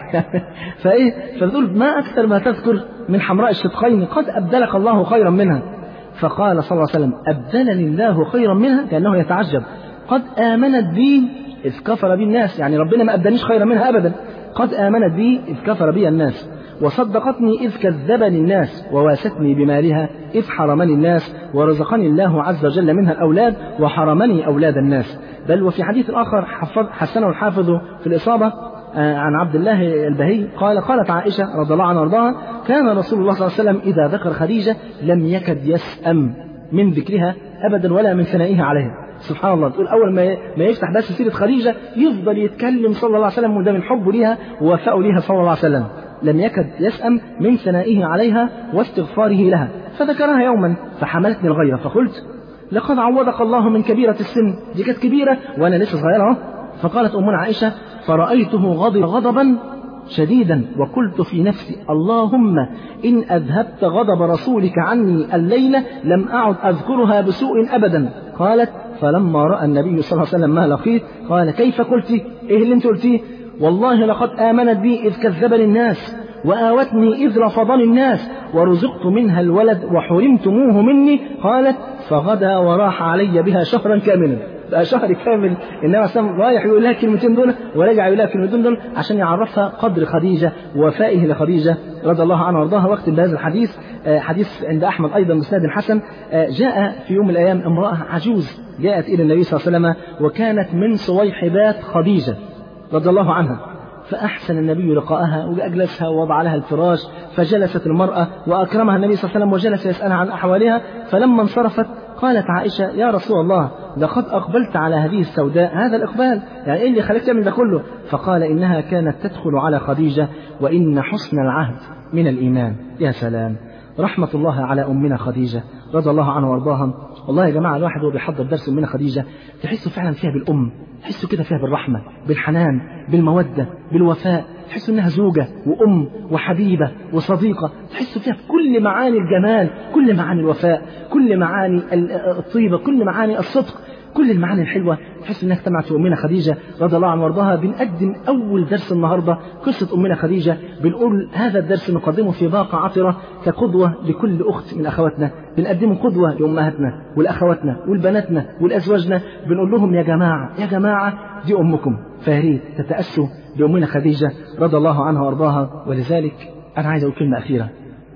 فبتقول: ما أكثر ما تذكر من حمراء الشقين، قد أبدلك الله خيرا منها. فقال صلى الله عليه وسلم: أبدلني الله خيرا منها، كأنه يتعجب. قد آمنت بي إذ كفر بي الناس، يعني ربنا ما أبدلنيش خيرا منها أبدا. قد آمنت بي إذ كفر بي الناس، وصدقتني إذ كذبني الناس، وواستني بمالها إذ حرمني الناس، ورزقني الله عز وجل منها الأولاد وحرمني أولاد الناس. بل وفي حديث آخر حسنه الحافظ في الإصابة عن عبد الله البهي قالت عائشة رضي الله عنها وارضاها: كان رسول الله صلى الله عليه وسلم إذا ذكر خديجة لم يكد يسأم من ذكرها أبدا ولا من ثنائها عليها. سبحان الله. تقول أول ما يفتح بس سيرة خديجة يفضل يتكلم صلى الله عليه وسلم، وده من حبه ليها ووفائه ليها صلى الله عليه وسلم. لم يكد يسأم من ثنائه عليها واستغفاره لها. فذكرها يوما فحملتني الغيرة فقلت: لقد عوضك الله من كبيرة السن. دي كانت كبيرة وأنا لسه صغيرة. فقالت أمنا عائشة: فرأيته غضبا شديدا، وقلت في نفسي: اللهم إن أذهبت غضب رسولك عني الليلة لم أعد أذكرها بسوء أبدا. قالت: فلما رأى النبي صلى الله عليه وسلم ما لقيت قال: كيف قلت؟ إيه اللي انت قلتيه؟ والله لقد آمنت بي إذ كذبني الناس، وآوتني إذ رفضني الناس، ورزقت منها الولد وحرمتموه مني. قالت: فغدا وراح علي بها شهرا كاملا. بقى شهر كامل النبي عليه رايح يقول لها الكلمتين دول ورجع يقول لها الكلمتين دول عشان يعرفها قدر خديجة ووفائه لخديجة رضي الله عنها وارضاها. وقت بهذا الحديث حديث عند أحمد أيضا بإسناد حسن، جاء في يوم من الأيام امرأة عجوز جاءت إلى النبي صلى الله عليه وسلم، وكانت من صويحبات خديجة رضي الله عنها. فأحسن النبي لقاءها وأجلسها ووضع لها الفراش، فجلست المرأة وأكرمها النبي صلى الله عليه وسلم وجلس يسألها عن أحوالها. فلما انصرفت قالت عائشة: يا رسول الله لقد أقبلت على هذه السوداء هذا الإقبال، يعني إيه اللي خليك تعمل ده كله؟ فقال: إنها كانت تدخل على خديجة، وإن حسن العهد من الإيمان. يا سلام، رحمة الله على أمنا خديجة رضي الله عنها وارضاها. والله يا جماعة الواحد وهو بيحضر درس أمنا خديجة تحسوا فعلا فيها بالأم، تحسوا كده فيها بالرحمة، بالحنان، بالمودة، بالوفاء، تحسوا إنها زوجة وأم وحبيبة وصديقة، تحسوا فيها كل معاني الجمال، كل معاني الوفاء، كل معاني الطيبة، كل معاني الصدق، كل المعاني الحلوة. تحس انها اجتمعت في أمنا خديجة رضي الله عنها وارضاها. بنقدم أول درس النهاردة قصة أمنا خديجة، بنقول هذا الدرس نقدمه في باقة عطرة كقدوة لكل أخت من أخواتنا، بنقدمه قدوة لأمهاتنا والأخواتنا والبناتنا والأزواجنا. بنقول لهم يا جماعة دي أمكم، فياريت تتأسوا بأمنا خديجة رضي الله عنها وارضاها. ولذلك أنا عايز أقول كلمة أخيرة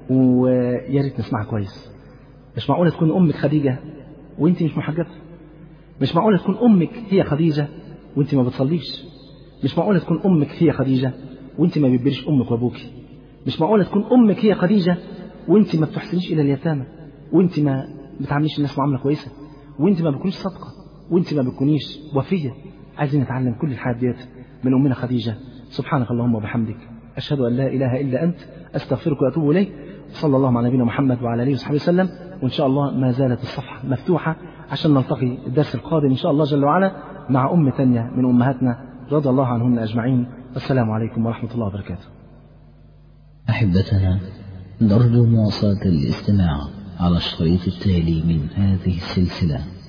ويا ريت نسمعها كويس. مش معقولة تكون أمك خديجة وأنت مش محجبة. مش معقولة تكون أمك هي خديجة وأنت ما بتصليش. مش معقولة تكون أمك هي خديجة وأنت ما بتبرش أمك وأبوك. مش معقولة تكون أمك هي خديجة وأنت ما بتحسنيش إلى اليتامى، وأنت ما بتعامليش الناس معاملة كويسة، وأنت ما بتكونش صادقة، وانت ما بتكونيش وفية. عايزين نتعلم كل الحاجات ديت من أمنا خديجة. سبحانك اللهم وبحمدك، أشهد أن لا إله إلا أنت، أستغفرك وأتوب إليك. صلى الله على نبينا محمد وعلى آله وصحبه وسلم. وإن شاء الله ما زالت الصفحة مفتوحة عشان نلتقي الدرس القادم إن شاء الله جل وعلا مع أم تانية من أمهاتنا رضي الله عنهن أجمعين. السلام عليكم ورحمة الله وبركاته. أحبتنا، نرجو مواصلة الاستماع على الشريط التالي من هذه السلسلة.